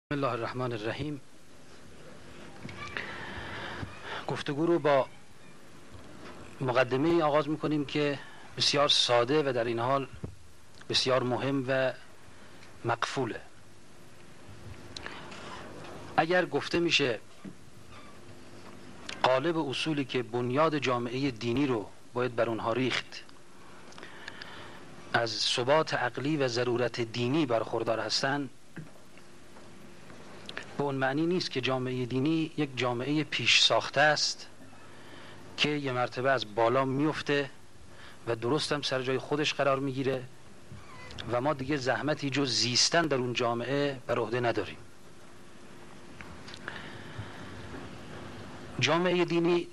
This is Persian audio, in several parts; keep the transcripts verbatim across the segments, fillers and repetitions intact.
بسم الله الرحمن الرحیم. گفتگو رو با مقدمه آغاز میکنیم که بسیار ساده و در این حال بسیار مهم و مقفوله. اگر گفته میشه قالب اصولی که بنیاد جامعه دینی رو باید بر اونها ریخت از ثبات عقلی و ضرورت دینی برخوردار هستند، به اون معنی نیست که جامعه دینی یک جامعه پیش ساخته است که یه مرتبه از بالا میفته و درست هم سر جای خودش قرار میگیره و ما دیگه زحمتی جز زیستن در اون جامعه بر عهده نداریم. جامعه دینی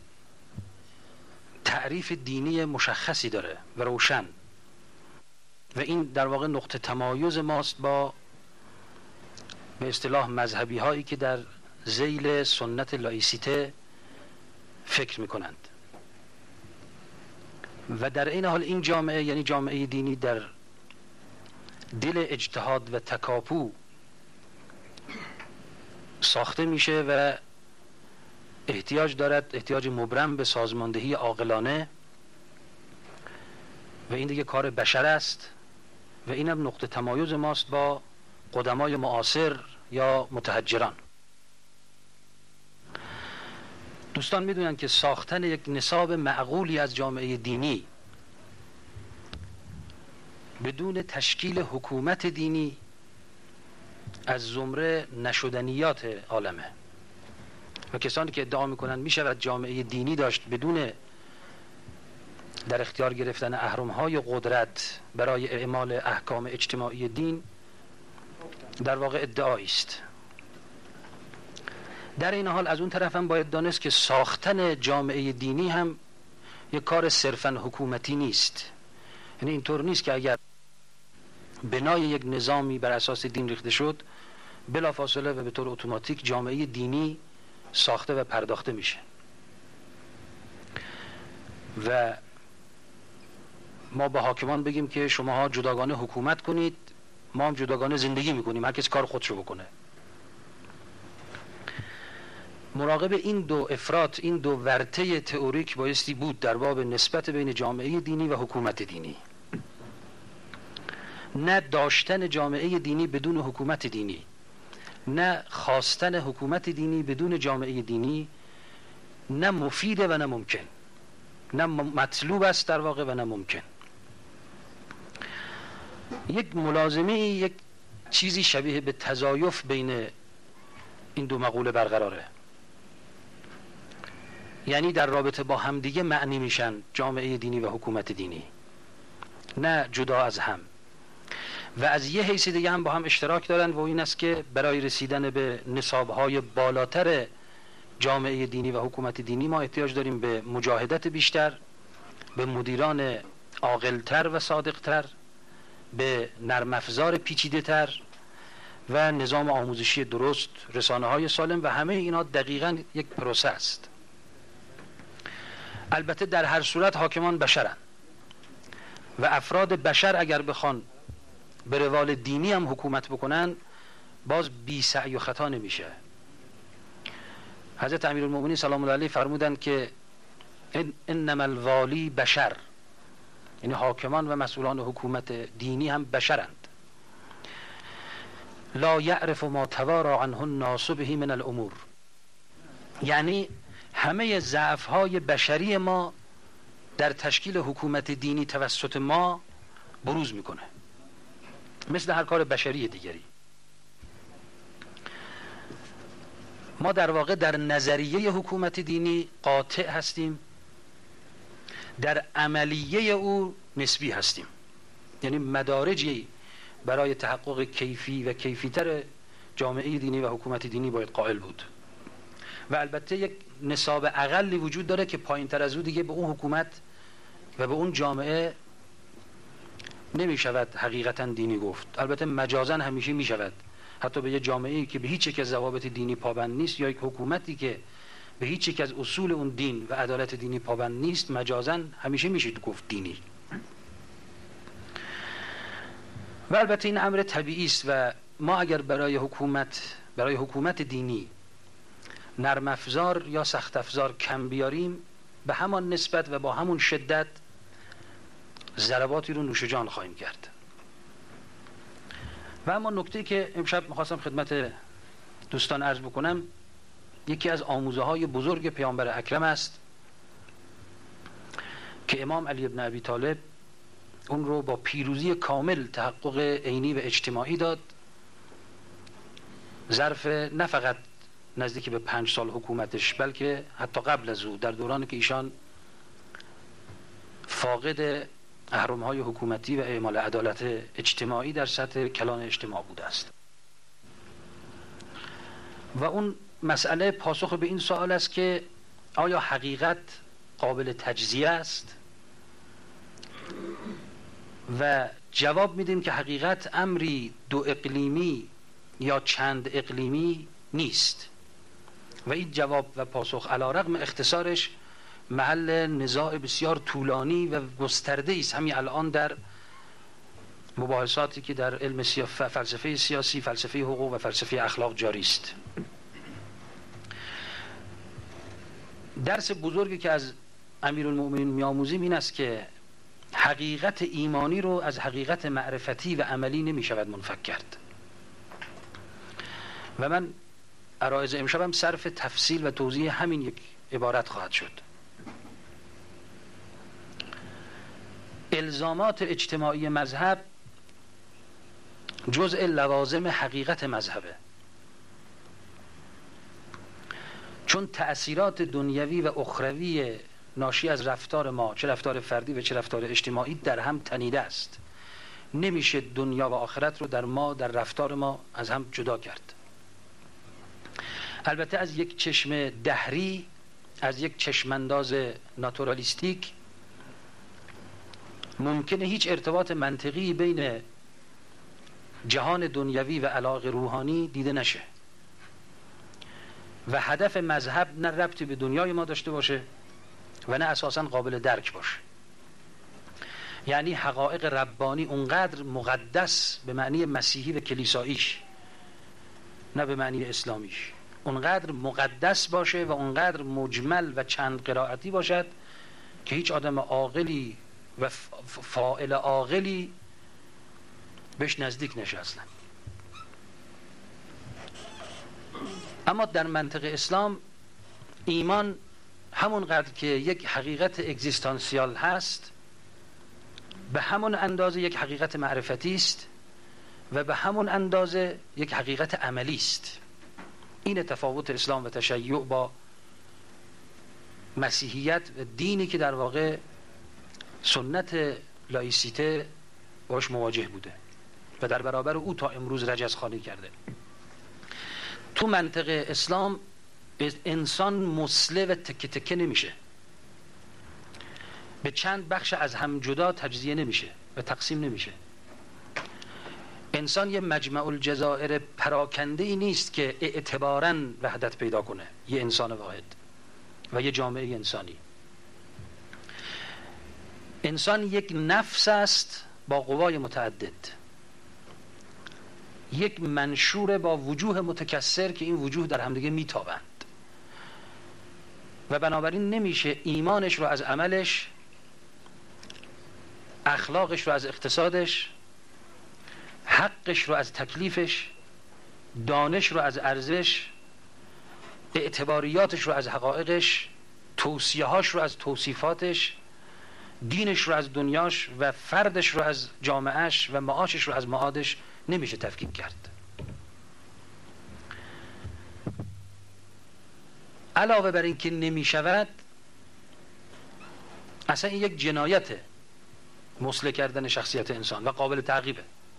تعریف دینی مشخصی داره و روشن و این در واقع نقطه تمایز ماست با به اصطلاح مذهبی هایی که در ذیل سنت لایسیته فکر میکنند و در این حال این جامعه یعنی جامعه دینی در دل اجتهاد و تکاپو ساخته میشه و احتیاج دارد احتیاج مبرم به سازماندهی عاقلانه و این دیگه کار بشر است و اینم نقطه تمایز ماست با قدمای معاصر یا متحجران. دوستان میدونن که ساختن یک نصاب معقولی از جامعه دینی بدون تشکیل حکومت دینی از زمره نشدنیات عالمه و کسانی که ادعا میکنن میشود جامعه دینی داشت بدون در اختیار گرفتن اهرم‌های قدرت برای اعمال احکام اجتماعی دین در واقع ادعایی است. در این حال از اون طرف هم باید دانست که ساختن جامعه دینی هم یک کار صرفاً حکومتی نیست. یعنی اینطور نیست که اگر بنای یک نظامی بر اساس دین ریخته شد بلافاصله و به طور اتوماتیک جامعه دینی ساخته و پرداخته میشه و ما با حاکمان بگیم که شماها جداگانه حکومت کنید، ما هم جداگانه زندگی میکنیم، هر کسی کار خودشو بکنه. مراقب این دو افراط، این دو ورطه تئوریک بایستی بود در باب نسبت بین جامعه دینی و حکومت دینی. نه داشتن جامعه دینی بدون حکومت دینی، نه خواستن حکومت دینی بدون جامعه دینی، نه مفیده و نه ممکن، نه مطلوب است در واقع و نه ممکن. یک ملازمه، یک چیزی شبیه به تضایف بین این دو مقوله برقراره، یعنی در رابطه با همدیگه معنی میشن جامعه دینی و حکومت دینی، نه جدا از هم. و از یه حیث دیگه هم با هم اشتراک دارن و این است که برای رسیدن به نصابهای بالاتر جامعه دینی و حکومت دینی ما احتیاج داریم به مجاهدت بیشتر، به مدیران عاقل‌تر و صادق‌تر، به نرم افزار پیچیده تر و نظام آموزشی درست، رسانه های سالم و همه اینا دقیقاً یک پروسه است. البته در هر صورت حاکمان بشرن و افراد بشر اگر بخوان به روال دینی هم حکومت بکنن باز بی سعی و خطا نمیشه. حضرت امیرالمومنین سلام الله علیه فرمودند که انما الوالی بشر، یعنی حاکمان و مسئولان حکومت دینی هم بشرند. لا یعرف ما توارا عنه الناس به من الامور، یعنی همه ضعف‌های بشری ما در تشکیل حکومت دینی توسط ما بروز میکنه، مثل هر کار بشری دیگری. ما در واقع در نظریه حکومت دینی قاطع هستیم، در عملیه او نسبی هستیم. یعنی مدارجی برای تحقق کیفی و کیفیتر جامعه دینی و حکومت دینی باید قائل بود و البته یک نصاب اقلی وجود داره که پایین تر از او دیگه به اون حکومت و به اون جامعه نمی شود حقیقتا دینی گفت. البته مجازن همیشه می شود، حتی به یه جامعه‌ای که به هیچ یک از ضوابط دینی پابند نیست یا یک حکومتی که به هیچ یک از اصول اون دین و عدالت دینی پابند نیست، مجازن همیشه میشه گفت دینی. و البته این امر طبیعی است و ما اگر برای حکومت برای حکومت دینی نرم افزار یا سخت افزار کم بیاریم، به همان نسبت و با همون شدت ضرباتی رو نوش جان خواهیم کرد. و اما نکته که امشب میخواستم خدمت دوستان عرض بکنم، یکی از آموزه های بزرگ پیامبر اکرم است که امام علی ابن ابی طالب اون رو با پیروزی کامل تحقق عینی و اجتماعی داد. ظرف نه فقط نزدیک به پنج سال حکومتش، بلکه حتی قبل از او، در دورانی که ایشان فاقد اهرم‌های حکومتی و اعمال عدالت اجتماعی در سطح کلان اجتماع بوده است. و اون مسئله پاسخ به این سوال است که آیا حقیقت قابل تجزیه است؟ و جواب میدیم که حقیقت امری دو اقلیمی یا چند اقلیمی نیست و این جواب و پاسخ علی رغم اختصارش محل نزاع بسیار طولانی و گسترده است همین الان در مباحثاتی که در علم فلسفه سیاسی، فلسفه حقوق و فلسفه اخلاق جاری است. درس بزرگی که از امیرالمؤمنین میآموزیم این است که حقیقت ایمانی رو از حقیقت معرفتی و عملی نمی شود منفک کرد. و من عرایض امشبم صرف تفصیل و توضیح همین یک عبارت خواهد شد. الزامات اجتماعی مذهب جزء لوازم حقیقت مذهبه، چون تأثیرات دنیوی و اخروی ناشی از رفتار ما، چه رفتار فردی و چه رفتار اجتماعی، در هم تنیده است. نمیشه دنیا و آخرت رو در ما، در رفتار ما از هم جدا کرد. البته از یک چشم دهری، از یک چشمانداز ناتورالیستیک ممکنه هیچ ارتباط منطقی بین جهان دنیوی و علاقه روحانی دیده نشه و هدف مذهب نه ربطی به دنیای ما داشته باشه و نه اساساً قابل درک باشه. یعنی حقایق ربانی اونقدر مقدس به معنی مسیحی و کلیساییش، نه به معنی اسلامیش، اونقدر مقدس باشه و اونقدر مجمل و چند قرائتی باشد که هیچ آدم عاقلی و فاعل عاقلی بهش نزدیک نشه اصلا. اما در منطق اسلام ایمان همونقدر که یک حقیقت اگزیستانسیال هست، به همون اندازه یک حقیقت معرفتی است و به همون اندازه یک حقیقت عملی است. این تفاوت اسلام و تشیع با مسیحیت و دینی که در واقع سنت لایسیته باش مواجه بوده و در برابر او تا امروز رجزخوانی کرده. تو منطق اسلام انسان مسله و تکه تکه نمیشه، به چند بخش از هم جدا تجزیه نمیشه و تقسیم نمیشه. انسان یه مجمع الجزائر پراکنده ای نیست که اعتباراً وحدت پیدا کنه، یه انسان واحد و یه جامعه انسانی. انسان یک نفس است با قوای متعدد، یک منشور با وجوه متکثر که این وجوه در همدیگه میتابند و بنابراین نمیشه ایمانش رو از عملش، اخلاقش رو از اقتصادش، حقش رو از تکلیفش، دانش رو از ارزش، اعتباریاتش رو از حقایقش، توصیه‌هاش رو از توصیفاتش، دینش رو از دنیاش و فردش رو از جامعهش و معاشش رو از معادش نمیشه تفکیک کرد. علاوه بر این که نمیشود، اصلا این یک جنایته مسله کردن شخصیت انسان و قابل تعقیبه.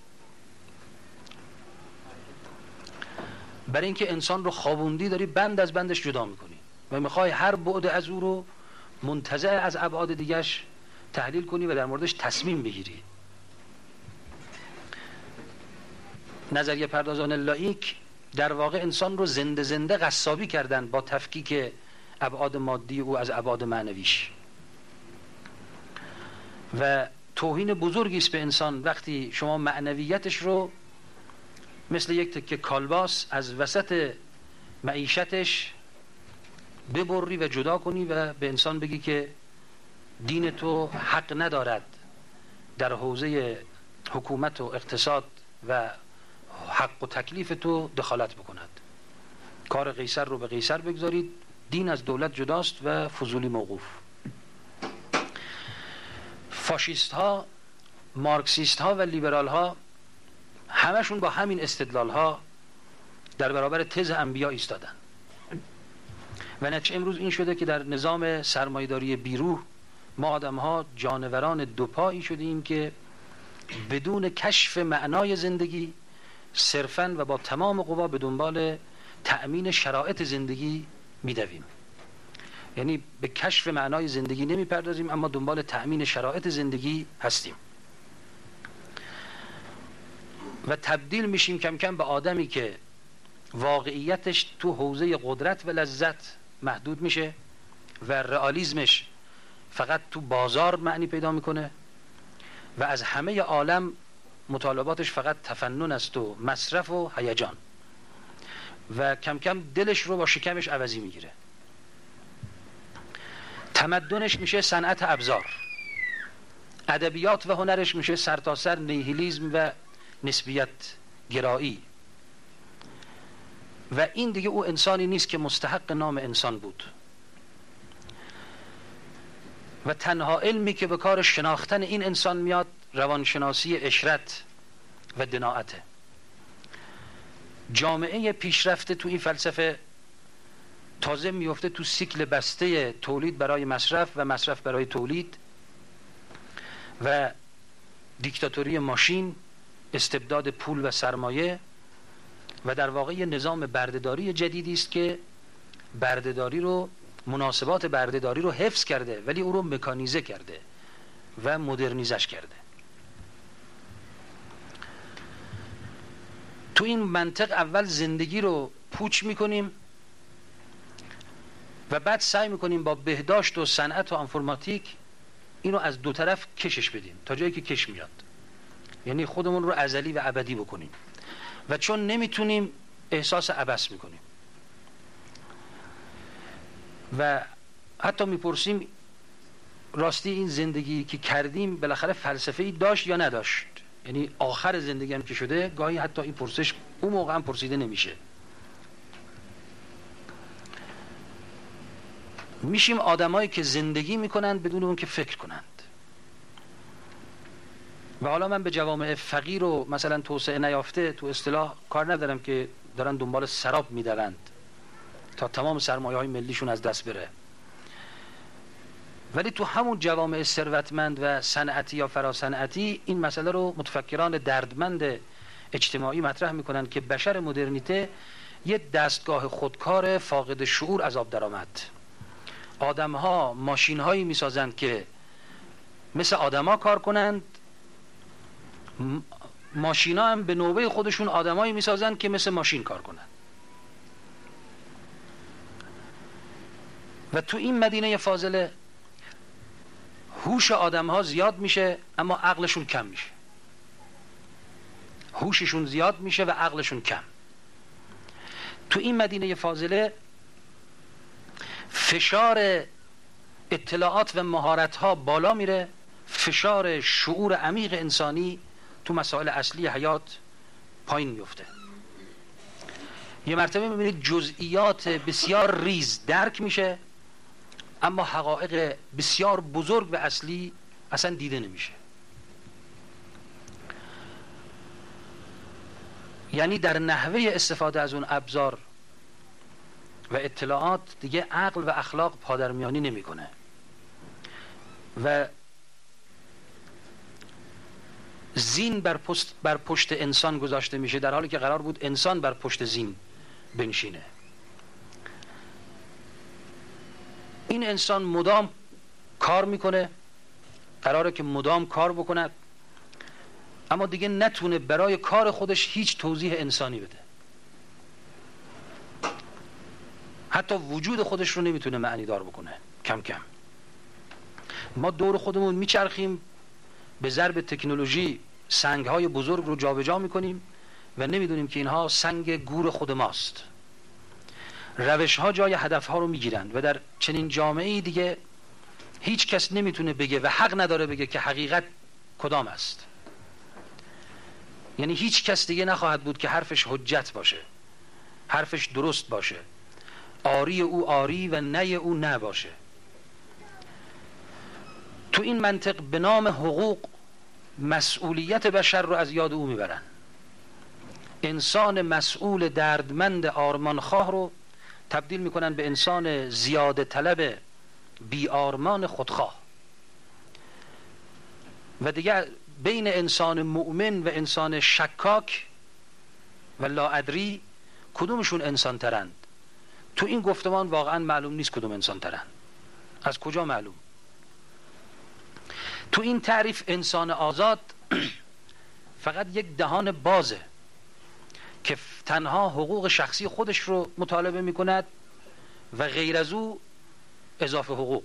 برای اینکه انسان رو خوابوندی، داری بند از بندش جدا میکنی و میخوای هر بعد از او رو منتزع از ابعاد دیگش تحلیل کنی و در موردش تصمیم بگیری. نظریه پردازان لاییک در واقع انسان رو زنده زنده قصابی کردن با تفکیک ابعاد مادی او از ابعاد معنویش و توهین بزرگی است به انسان وقتی شما معنویتش رو مثل یک تکه کالباس از وسط معیشتش ببری و جدا کنی و به انسان بگی که دین تو حق ندارد در حوزه حکومت و اقتصاد و حق و تکلیف تو دخالت بکند. کار قیصر رو به قیصر بگذارید، دین از دولت جداست و فضولی موقوف. فاشیست ها، مارکسیست ها و لیبرال ها همشون با همین استدلال ها در برابر تز انبیا ایستادن و نتیجه امروز این شده که در نظام سرمایه‌داری بیروح ما آدم ها جانوران دوپایی شدیم که بدون کشف معنای زندگی صرفاً و با تمام قوا به دنبال تأمین شرایط زندگی میدویم. یعنی به کشف معنای زندگی نمیپردازیم، اما دنبال تأمین شرایط زندگی هستیم و تبدیل میشیم کم کم به آدمی که واقعیتش تو حوزه قدرت و لذت محدود میشه و رئالیسمش فقط تو بازار معنی پیدا میکنه و از همه عالم مطالباتش فقط تفنن است و مصرف و هیجان و کم کم دلش رو با شکمش عوضی میگیره. تمدنش میشه صنعت ابزار، ادبیات و هنرش میشه سرتاسر نیهیلیسم و نسبیت گرایی و این دیگه او انسانی نیست که مستحق نام انسان بود و تنها علمی که به کار شناختن این انسان میاد روانشناسی اشرت و دناعته. جامعه پیشرفته تو این فلسفه تازه میفته تو سیکل بسته تولید برای مصرف و مصرف برای تولید و دیکتاتوری ماشین، استبداد پول و سرمایه و در واقع یه نظام بردهداری جدیدی است که بردهداری رو، مناسبات بردهداری رو حفظ کرده ولی او رو مکانیزه کرده و مدرنیزش کرده. تو این منطق اول زندگی رو پوچ میکنیم و بعد سعی میکنیم با بهداشت و صنعت و انفرماتیک اینو از دو طرف کشش بدیم تا جایی که کش میاد، یعنی خودمون رو ازلی و ابدی بکنیم و چون نمیتونیم احساس عبث میکنیم و حتی میپرسیم راستی این زندگی که کردیم بالاخره فلسفه‌ای داشت یا نداشت. یعنی آخر زندگی هم که شده گاهی حتی این پرسش اون موقع هم پرسیده نمیشه. میشیم آدمایی که زندگی میکنند بدون اون که فکر کنند و حالا من به جوامع فقیر و مثلا توسعه نیافته تو اصطلاح کار ندارم که دارن دنبال سراب میدوند تا تمام سرمایه های ملیشون از دست بره، ولی تو همون جوامع ثروتمند و صنعتی یا فراصنعتی این مسئله رو متفکران دردمند اجتماعی مطرح میکنن که بشر مدرنیته یه دستگاه خودکار فاقد شعور از آب درآمد. آدم‌ها ماشین‌هایی می‌سازند که مثل آدم‌ها کار کنند، ماشینا هم به نوبه خودشون آدمایی می‌سازند که مثل ماشین کار کنند و تو این مدینه فاضله هوش آدم‌ها زیاد میشه اما عقلشون کم میشه. هوششون زیاد میشه و عقلشون کم. تو این مدینه فاضله فشار اطلاعات و مهارت‌ها بالا میره، فشار شعور عمیق انسانی تو مسائل اصلی حیات پایین میفته. یه مرتبه میبینید جزئیات بسیار ریز درک میشه اما حقایق بسیار بزرگ و اصلی اصلا دیده نمیشه. یعنی در نحوه استفاده از اون ابزار و اطلاعات دیگه عقل و اخلاق پادرمیانی نمیکنه و زین بر پشت, بر پشت انسان گذاشته میشه در حالی که قرار بود انسان بر پشت زین بنشینه. این انسان مدام کار میکنه، قراره که مدام کار بکنه اما دیگه نتونه برای کار خودش هیچ توضیح انسانی بده، حتی وجود خودش رو نمیتونه معنی دار بکنه. کم کم ما دور خودمون میچرخیم، به ضرب تکنولوژی سنگ‌های بزرگ رو جابجا میکنیم و نمیدونیم که اینها سنگ گور خود ماست. روش ها جای هدف ها رو میگیرند و در چنین جامعه‌ای دیگه هیچ کس نمیتونه بگه و حق نداره بگه که حقیقت کدام است. یعنی هیچ کس دیگه نخواهد بود که حرفش حجت باشه، حرفش درست باشه، آری او آری و نه او نه باشه. تو این منطق به نام حقوق مسئولیت بشر رو از یاد او میبرن. انسان مسئول دردمند آرمانخواه رو تبدیل میکنن به انسان زیاده طلب بی آرمان خودخواه. و دیگه بین انسان مؤمن و انسان شکاک و لاادری کدومشون انسان ترند؟ تو این گفتمان واقعا معلوم نیست کدوم انسان ترند. از کجا معلوم؟ تو این تعریف انسان آزاد فقط یک دهان بازه که تنها حقوق شخصی خودش رو مطالبه می کند و غیر از او اضافه حقوق.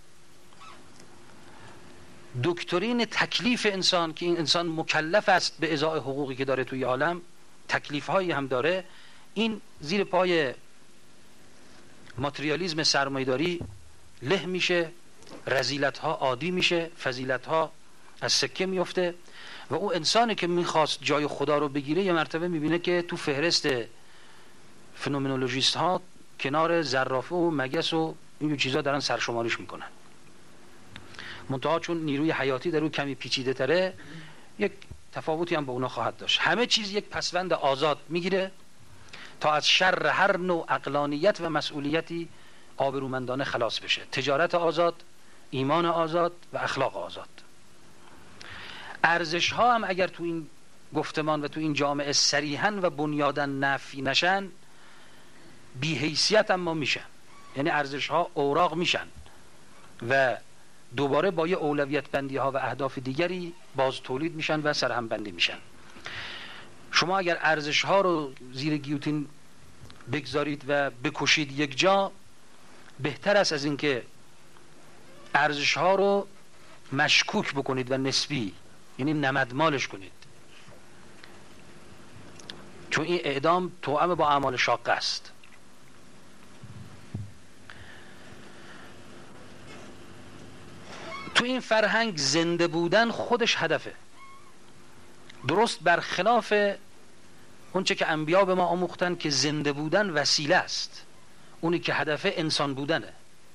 دکترین تکلیف انسان که این انسان مکلف است به ازای حقوقی که داره توی عالم، تکلیف هایی هم داره، این زیر پای ماتریالیزم سرمایه‌داری له میشه، رذیلت ها عادی میشه، فضیلت ها از سکه میفته و او انسانی که میخواست جای خدا رو بگیره یه مرتبه میبینه که تو فهرست فنومنولوژیست ها کنار زرافه و مگس و این چیزا دارن سرشماریش میکنن. منتها چون نیروی حیاتی در او کمی پیچیده تره یک تفاوتی هم با اونا خواهد داشت. همه چیز یک پسوند آزاد میگیره تا از شر هر نوع عقلانیت و مسئولیتی آبرومندانه خلاص بشه. تجارت آزاد، ایمان آزاد و اخلاق آزاد. ارزش ها هم اگر تو این گفتمان و تو این جامعه صریحاً و بنیاداً نفی نشن، بی حیثیت اما میشن. یعنی ارزش ها اوراق میشن و دوباره با یه اولویت بندی ها و اهداف دیگری باز تولید میشن و سرهم بندی میشن. شما اگر ارزش ها رو زیر گیوتین بگذارید و بکشید یک جا، بهتر است از اینکه ارزش ها رو مشکوک بکنید و نسبی، یعنی نمدمالش کنید، چون این اعدام توأم با اعمال شاقه است. تو این فرهنگ زنده بودن خودش هدفه، درست برخلاف اونچه که انبیا به ما آموختن که زنده بودن وسیله است، اونی که هدفه انسان بودنه،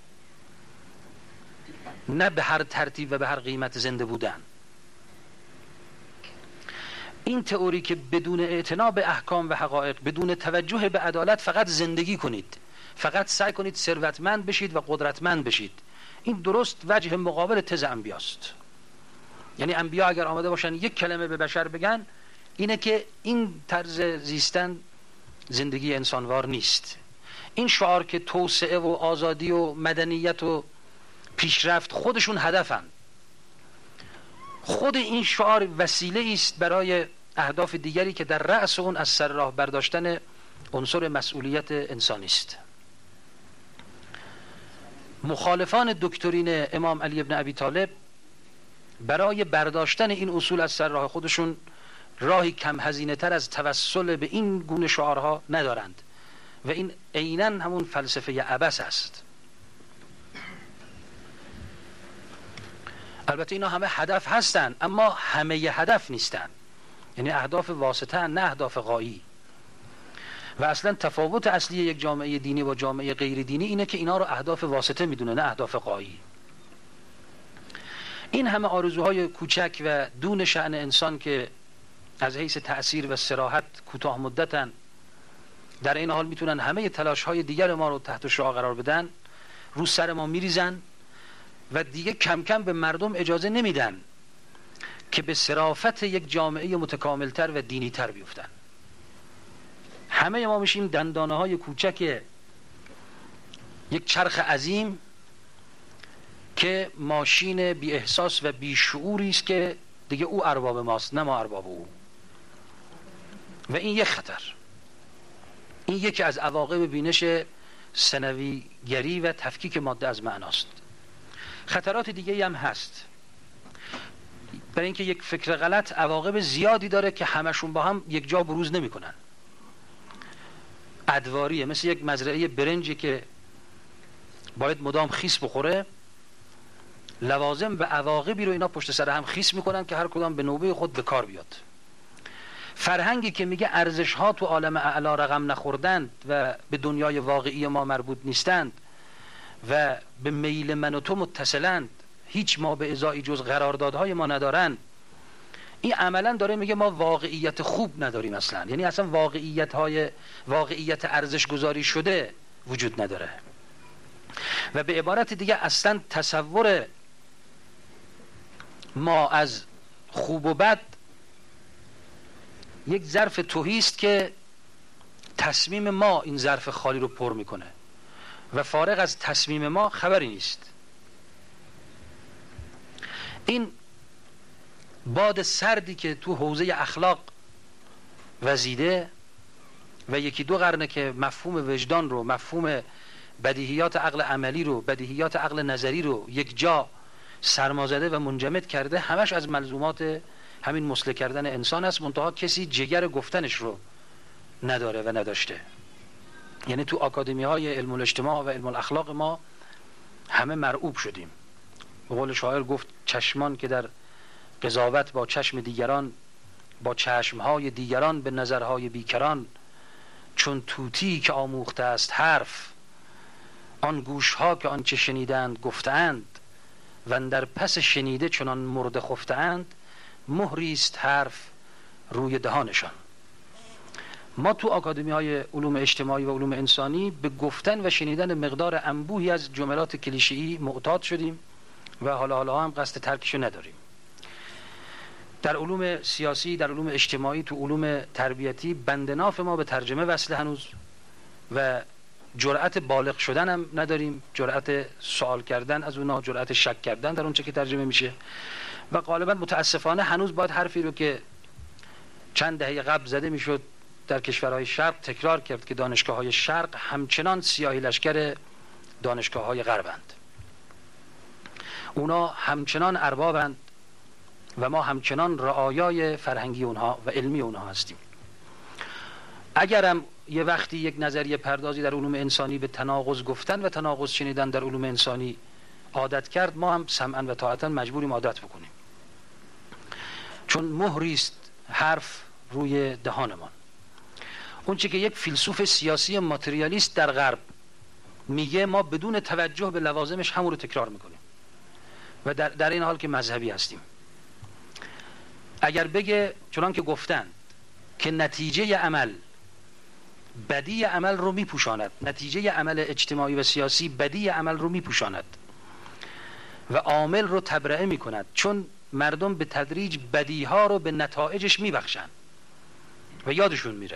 نه به هر ترتیب و به هر قیمت زنده بودن. این تئوری که بدون اعتنا به احکام و حقایق، بدون توجه به عدالت فقط زندگی کنید، فقط سعی کنید ثروتمند بشید و قدرتمند بشید، این درست وجه مقابل تز انبیاست. یعنی انبیا اگر آمده باشن یک کلمه به بشر بگن اینه که این طرز زیستن زندگی انسانوار نیست. این شعار که توسعه و آزادی و مدنیت و پیشرفت خودشون هدفن، خود این شعار وسیله است برای اهداف دیگری که در رأس اون از سر راه برداشتن عنصر مسئولیت انسانی است. مخالفان دکترین امام علی ابن ابی طالب برای برداشتن این اصول از سر راه خودشون راهی کم هزینه تر از توسل به این گونه شعارها ندارند و این عیناً همون فلسفه عبث است. البته اینا همه هدف هستن اما همه ی هدف نیستن، یعنی اهداف واسطه نه اهداف غایی. و اصلا تفاوت اصلی یک جامعه دینی با جامعه غیر دینی اینه که اینا رو اهداف واسطه میدونه نه اهداف غایی. این همه آرزوهای کوچک و دون شأن انسان که از حیث تأثیر و صراحت کوتاه مدتن، در این حال میتونن همه تلاش های دیگر ما رو تحت شعاع قرار بدن، رو سر ما میریزن و دیگه کم کم به مردم اجازه نمیدن که به صرافت یک جامعه متکاملتر و دینیتر بیفتن. همه ما میشیم دندانه های کوچک یک چرخ عظیم که ماشین بی احساس و بی شعوری است که دیگه او ارباب ماست نه ما ارباب او. و این یک خطر، این یکی از عواقب بینش ثانویگری و تفکیک ماده از معناست. خطرات دیگه هم هست. برای اینکه یک فکر غلط عواقب زیادی داره که همشون با هم یک جا بروز نمیکنن. ادواریه، مثل یک مزرعه برنجی که باید مدام خیس بخوره، لوازم و عواقبی رو اینا پشت سر هم خیس میکنن که هر کدام به نوبه خود به کار بیاد. فرهنگی که میگه ارزش ها تو عالم اعلی رقم نخوردند و به دنیای واقعی ما مربوط نیستند و به میل من و تو متصلند، هیچ ما به ازایی جز قراردادهای ما ندارن، این عملا داره میگه ما واقعیت خوب نداریم اصلا. یعنی اصلا واقعیت های واقعیت ارزش گذاری شده وجود نداره. و به عبارت دیگه اصلا تصور ما از خوب و بد یک ظرف تهی است که تصمیم ما این ظرف خالی رو پر میکنه و فارغ از تصمیم ما خبری نیست. این باد سردی که تو حوزه اخلاق وزیده و یکی دو قرنه که مفهوم وجدان رو، مفهوم بدیهیات عقل عملی رو، بدیهیات عقل نظری رو یک جا سرمازده و منجمد کرده، همش از ملزومات همین مسلح کردن انسان است، منتها کسی جگر گفتنش رو نداره و نداشته. یعنی تو آکادمی های علم الاجتماع و علم الاخلاق ما همه مرعوب شدیم. به قول شاعر گفت چشمان که در قضاوت با چشم دیگران، با چشمهای دیگران به نظرهای بیکران، چون طوطی که آموخته است حرف، آن گوشها که آنچه شنیدند گفتند، و در پس شنیده چنان مرده خفتند، مهری است حرف روی دهانشان. ما تو آکادمی های علوم اجتماعی و علوم انسانی به گفتن و شنیدن مقدار انبوهی از جملات کلیشه‌ای معتاد شدیم و حالا حالا هم قصد ترکشو نداریم. در علوم سیاسی، در علوم اجتماعی، تو علوم تربیتی بندناف ما به ترجمه وصل هنوز و جرأت بالغ شدن هم نداریم، جرأت سوال کردن از اونا، جرأت شک کردن در اون چه که ترجمه میشه. و غالبا متاسفانه هنوز باید حرفی رو که چند دهه قبل زده میشد در کشورهای شرق تکرار کرد که دانشگاه‌های شرق همچنان سیاهی لشکر دانشگاه‌های غربند. اونا همچنان اربابند و ما همچنان رعایای فرهنگی اونها و علمی اونها هستیم. اگرم یه وقتی یک نظریه پردازی در علوم انسانی به تناقض گفتن و تناقض شنیدن در علوم انسانی عادت کرد، ما هم سمعا و طاعتا مجبوریم عادت بکنیم، چون مهری است حرف روی دهانمان. اون چی که یک فیلسوف سیاسی ماتریالیست در غرب میگه ما بدون توجه به لوازمش همون رو تکرار میکنیم و در, در این حال که مذهبی هستیم. اگر بگه چنان که گفتن که نتیجه عمل بدی عمل رو میپوشاند، نتیجه عمل اجتماعی و سیاسی بدی عمل رو میپوشاند و عامل رو تبرئه میکند، چون مردم به تدریج بدیها رو به نتایجش میبخشن و یادشون میره.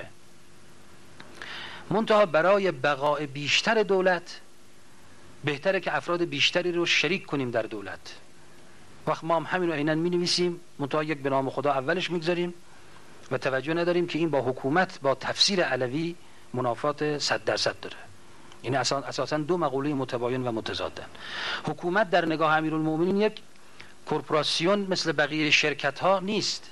منتها برای بقای بیشتر دولت بهتره که افراد بیشتری رو شریک کنیم در دولت. وقت ما هم همین رو عیناً می نویسیم، منتها یک به نام خدا اولش میگذاریم و توجه نداریم که این با حکومت، با تفسیر علوی منافات صد درصد داره. این اساساً دو مقوله متباین و متضادن. حکومت در نگاه امیرالمومنین یک کورپوراسیون مثل بقیه شرکت ها نیست.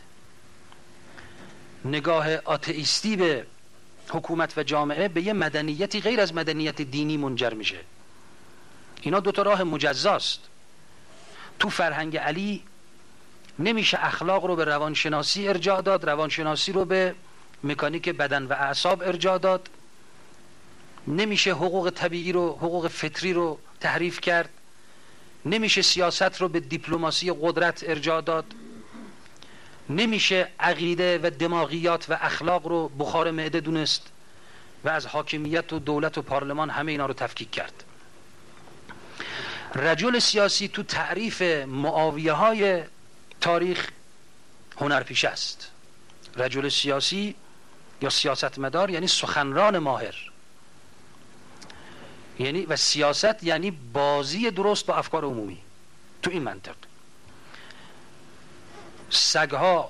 نگاه آتئیستی به حکومت و جامعه به یه مدنیتی غیر از مدنیت دینی منجر میشه. اینا دوتا راه مجزاست. تو فرهنگ علی نمیشه اخلاق رو به روانشناسی ارجاع داد، روانشناسی رو به مکانیک بدن و اعصاب ارجاع داد، نمیشه حقوق طبیعی رو، حقوق فطری رو تحریف کرد، نمیشه سیاست رو به دیپلماسی قدرت ارجاع داد، نمیشه عقیده و دماغیات و اخلاق رو بخار معده دونست و از حاکمیت و دولت و پارلمان همه اینا رو تفکیک کرد. رجل سیاسی تو تعریف معاویه های تاریخ هنرپیشه است. رجل سیاسی یا سیاستمدار یعنی سخنران ماهر، یعنی و سیاست یعنی بازی درست با افکار عمومی. تو این منطق سگها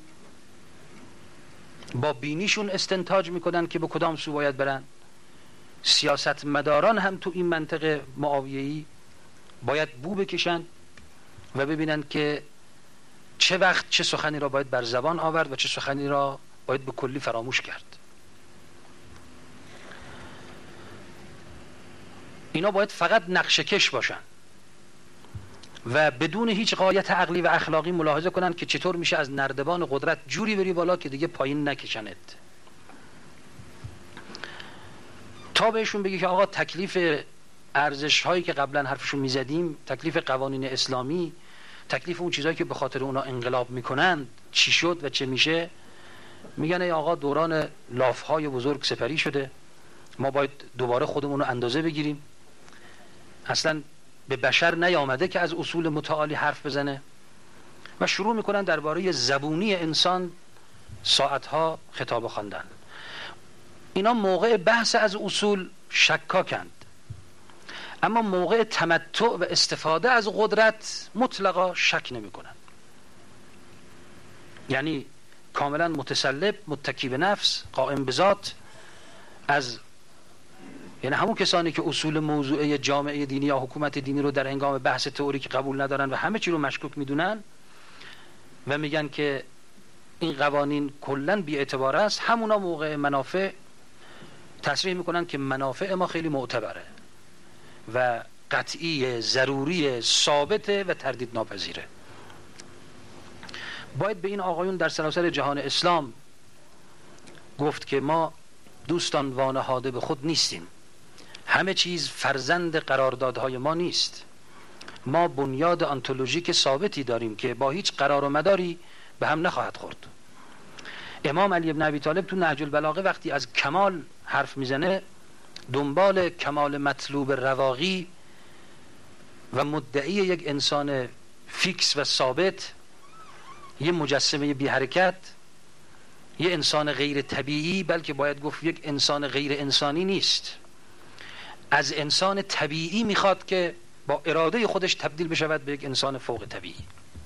با بینیشون استنتاج میکنن که به کدام سو باید برن، سیاستمداران هم تو این منطق معاویه‌ای باید بو بکشن و ببینن که چه وقت چه سخنی را باید بر زبان آورد و چه سخنی را باید به کلی فراموش کرد. اینا باید فقط نقشه کش باشن و بدون هیچ غایت عقلی و اخلاقی ملاحظه کنن که چطور میشه از نردبان قدرت جوری بری بالا که دیگه پایین نکشنت. تا بهشون بگی که آقا تکلیف ارزش هایی که قبلا حرفشون میزدیم، تکلیف قوانین اسلامی، تکلیف اون چیزهایی که به خاطر اونا انقلاب میکنن چی شد و چه میشه، میگن ای آقا دوران لاف های بزرگ سپری شده، ما باید دوباره خودمون رو اندازه بگیریم. اصلا به بشر نیامده که از اصول متعالی حرف بزنه و شروع میکنن درباره زبونی انسان ساعتها خطاب خواندن. اینا موقع بحث از اصول شکاکند، اما موقع تمتع و استفاده از قدرت مطلقا شک نمی کنن. یعنی کاملا متسلب، متکی به نفس، قائم به ذات، از یعنی همون کسانی که اصول موضوعی جامعه دینی یا حکومت دینی رو در هنگام بحث تئوریک قبول ندارن و همه چی رو مشکوک میدونن و میگن که این قوانین کلا بی اعتبار است، همونا موقع منافع تصریح میکنن که منافع ما خیلی معتبره و قطعی، ضروری، ثابته و تردید ناپذیره. باید به این آقایون در سراسر جهان اسلام گفت که ما دوستان وانهاده به خود نیستیم، همه چیز فرزند قراردادهای ما نیست، ما بنیاد آنتولوژیک ثابتی داریم که با هیچ قرار و مداری به هم نخواهد خورد. امام علی ابن ابی طالب تو نهج البلاغه وقتی از کمال حرف میزنه، دنبال کمال مطلوب رواقی و مدعی یک انسان فیکس و ثابت، یه مجسمه بی حرکت، یه انسان غیر طبیعی، بلکه باید گفت یک انسان غیر انسانی نیست، از انسان طبیعی میخواد که با اراده خودش تبدیل بشود به یک انسان فوق طبیعی.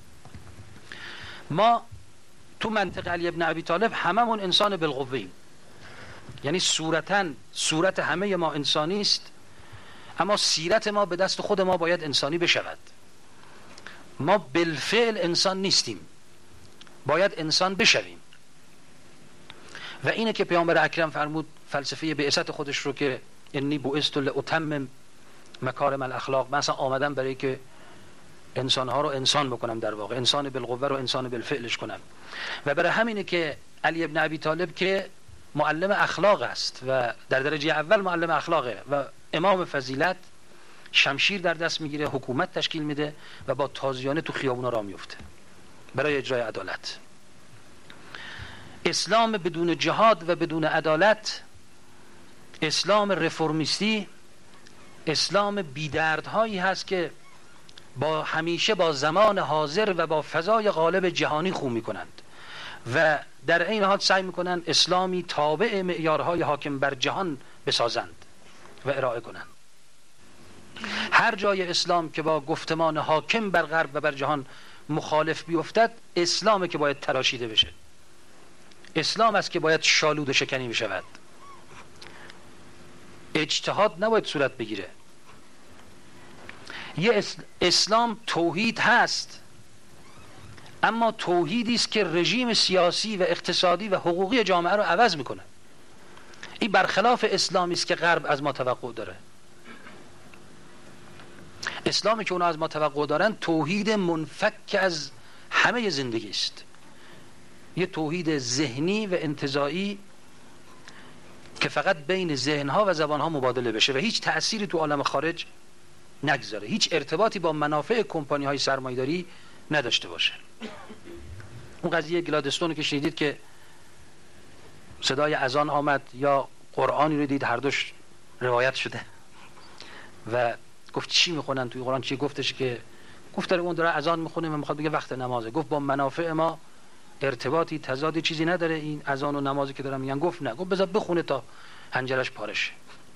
ما تو منطق علی ابن ابی طالب هممون انسان بالقوه‌ایم، یعنی صورتاً صورت همه ما انسانی است، اما سیرت ما به دست خود ما باید انسانی بشود. ما بالفعل انسان نیستیم، باید انسان بشویم. و اینه که پیامبر اکرم فرمود فلسفه بعثت خودش رو که انی بعثت لاتمم مکارم الاخلاق، مثلا آمدم برای که انسانها رو انسان بکنم، در واقع انسان بالقوه رو انسان بالفعلش کنم. و برای همینه که علی ابن ابی طالب که معلم اخلاق است و در درجه اول معلم اخلاقه و امام فضیلت، شمشیر در دست میگیره، حکومت تشکیل میده و با تازیانه تو خیابونا راه میفته برای اجرای عدالت. اسلام بدون جهاد و بدون عدالت، اسلام رفرمیستی، اسلام بیدردهایی هست که با همیشه با زمان حاضر و با فضای غالب جهانی خو میکنند و در این حال سعی میکنند اسلامی تابع معیارهای حاکم بر جهان بسازند و ارائه کنند. هر جای اسلام که با گفتمان حاکم بر غرب و بر جهان مخالف بیفتد، اسلامه که باید تراشیده بشه، اسلام است که باید شالود و شکنی بشود. اجتهاد نباید صورت بگیره. یه اسلام توحید هست، اما توحیدی است که رژیم سیاسی و اقتصادی و حقوقی جامعه رو عوض میکنه. این برخلاف اسلامی است که غرب از ما توقع داره. اسلامی که اونا از ما توقع دارن توحید منفک از همه زندگی است، یه توحید ذهنی و انتزاعی که فقط بین ذهنها و زبانها مبادله بشه و هیچ تأثیری تو عالم خارج نگذاره، هیچ ارتباطی با منافع کمپانی های سرمایه‌داری نداشته باشه. اون قضیه گلادستون که شنیدید که صدای اذان آمد یا قرآنی رو دید، هر دوش روایت شده و گفت چی میخونن توی قرآن؟ چی گفتش که گفت داره اون داره اذان میخونه و میخواد بگه وقت نمازه. گفت با منافع ما ارتباطی تضادی چیزی نداره این اذان و نمازی که دارن میگن. گفت نه، گفت بذار بخونه تا حنجرش پارشه.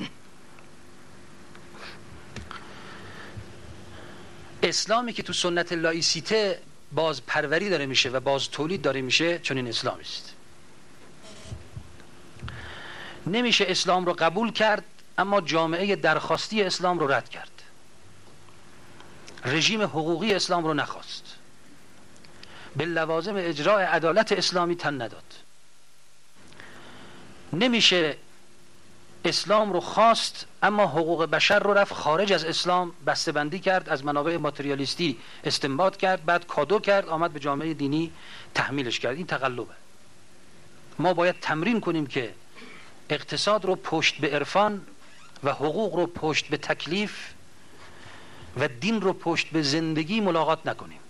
اسلامی که تو سنت لایسیته باز پروری داره میشه و باز تولید داره میشه، چون این اسلامی است. نمیشه اسلام رو قبول کرد اما جامعه درخواستی اسلام رو رد کرد، رژیم حقوقی اسلام رو نخواست. به لوازم اجراء عدالت اسلامی تن نداد. نمیشه اسلام رو خواست اما حقوق بشر رو رفت خارج از اسلام بسته‌بندی کرد، از منابع ماتریالیستی استنباط کرد، بعد کادو کرد، آمد به جامعه دینی تحمیلش کرد. این تقلبه. ما باید تمرین کنیم که اقتصاد رو پشت به عرفان و حقوق رو پشت به تکلیف و دین رو پشت به زندگی ملاقات نکنیم.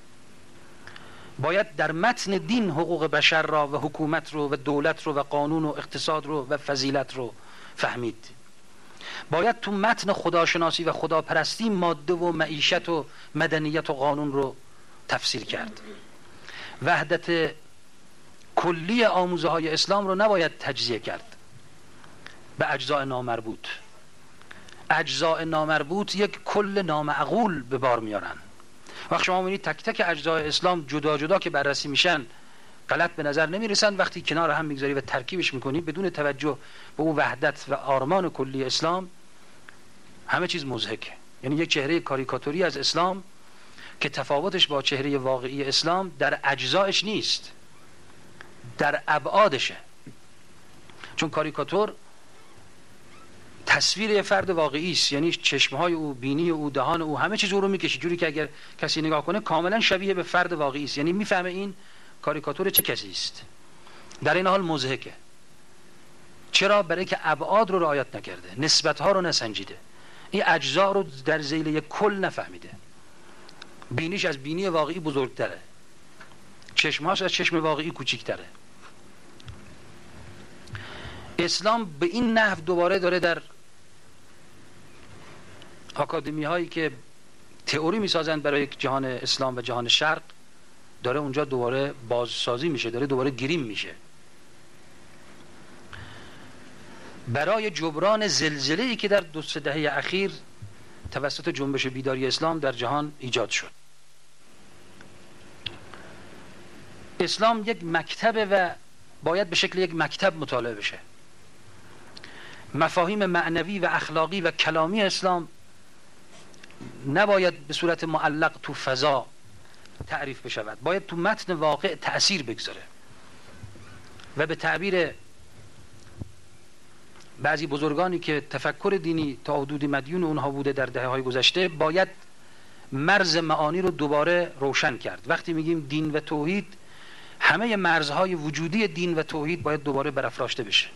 باید در متن دین حقوق بشر را و حکومت رو و دولت رو و قانون و اقتصاد رو و فضیلت رو فهمید. باید تو متن خداشناسی و خداپرستی ماده و معیشت و مدنیت و قانون رو تفسیر کرد. وحدت کلی آموزه های اسلام رو نباید تجزیه کرد به اجزاء نامربوط. اجزاء نامربوط یک کل نامعقول به بار میارن. وقتی شما میبینید تک تک اجزای اسلام جدا جدا که بررسی میشن غلط به نظر نمیرسن، وقتی کنار هم میگذاری و ترکیبش میکنی بدون توجه به اون وحدت و آرمان کلی اسلام همه چیز مضحکه. یعنی یک چهره کاریکاتوری از اسلام که تفاوتش با چهره واقعی اسلام در اجزایش نیست، در ابعادشه. چون کاریکاتور تصویر یه فرد واقعی است، یعنی چشمهای او، بینی او، دهان او، همه چیز او رو میکشه جوری که اگر کسی نگاه کنه کاملا شبیه به فرد واقعی است، یعنی میفهمه این کاریکاتور چه کسی است. در این حال مضحکه. چرا؟ برای که ابعاد رو رعایت نکرده، نسبت‌ها رو نسنجیده، این اجزا رو در ذیل یک کل نفهمیده. بینیش از بینی واقعی بزرگتره، چشمهاش از چشم واقعی کوچیک‌تره. اسلام به این نحو دوباره داره در آکادمی هایی که تئوری میسازند برای جهان اسلام و جهان شرق، داره اونجا دوباره بازسازی میشه، داره دوباره گریم میشه برای جبران زلزله‌ای که در دو سه دهه اخیر توسط جنبش بیداری اسلام در جهان ایجاد شد. اسلام یک مکتبه و باید به شکل یک مکتب مطالعه بشه. مفاهیم معنوی و اخلاقی و کلامی اسلام نباید به صورت معلق تو فضا تعریف بشود، باید تو متن واقع تأثیر بگذاره و به تعبیر بعضی بزرگانی که تفکر دینی تا حدودی مدیون اونها بوده در دهه های گذشته، باید مرز معانی رو دوباره روشن کرد. وقتی میگیم دین و توحید، همه مرزهای وجودی دین و توحید باید دوباره برافراشته بشه.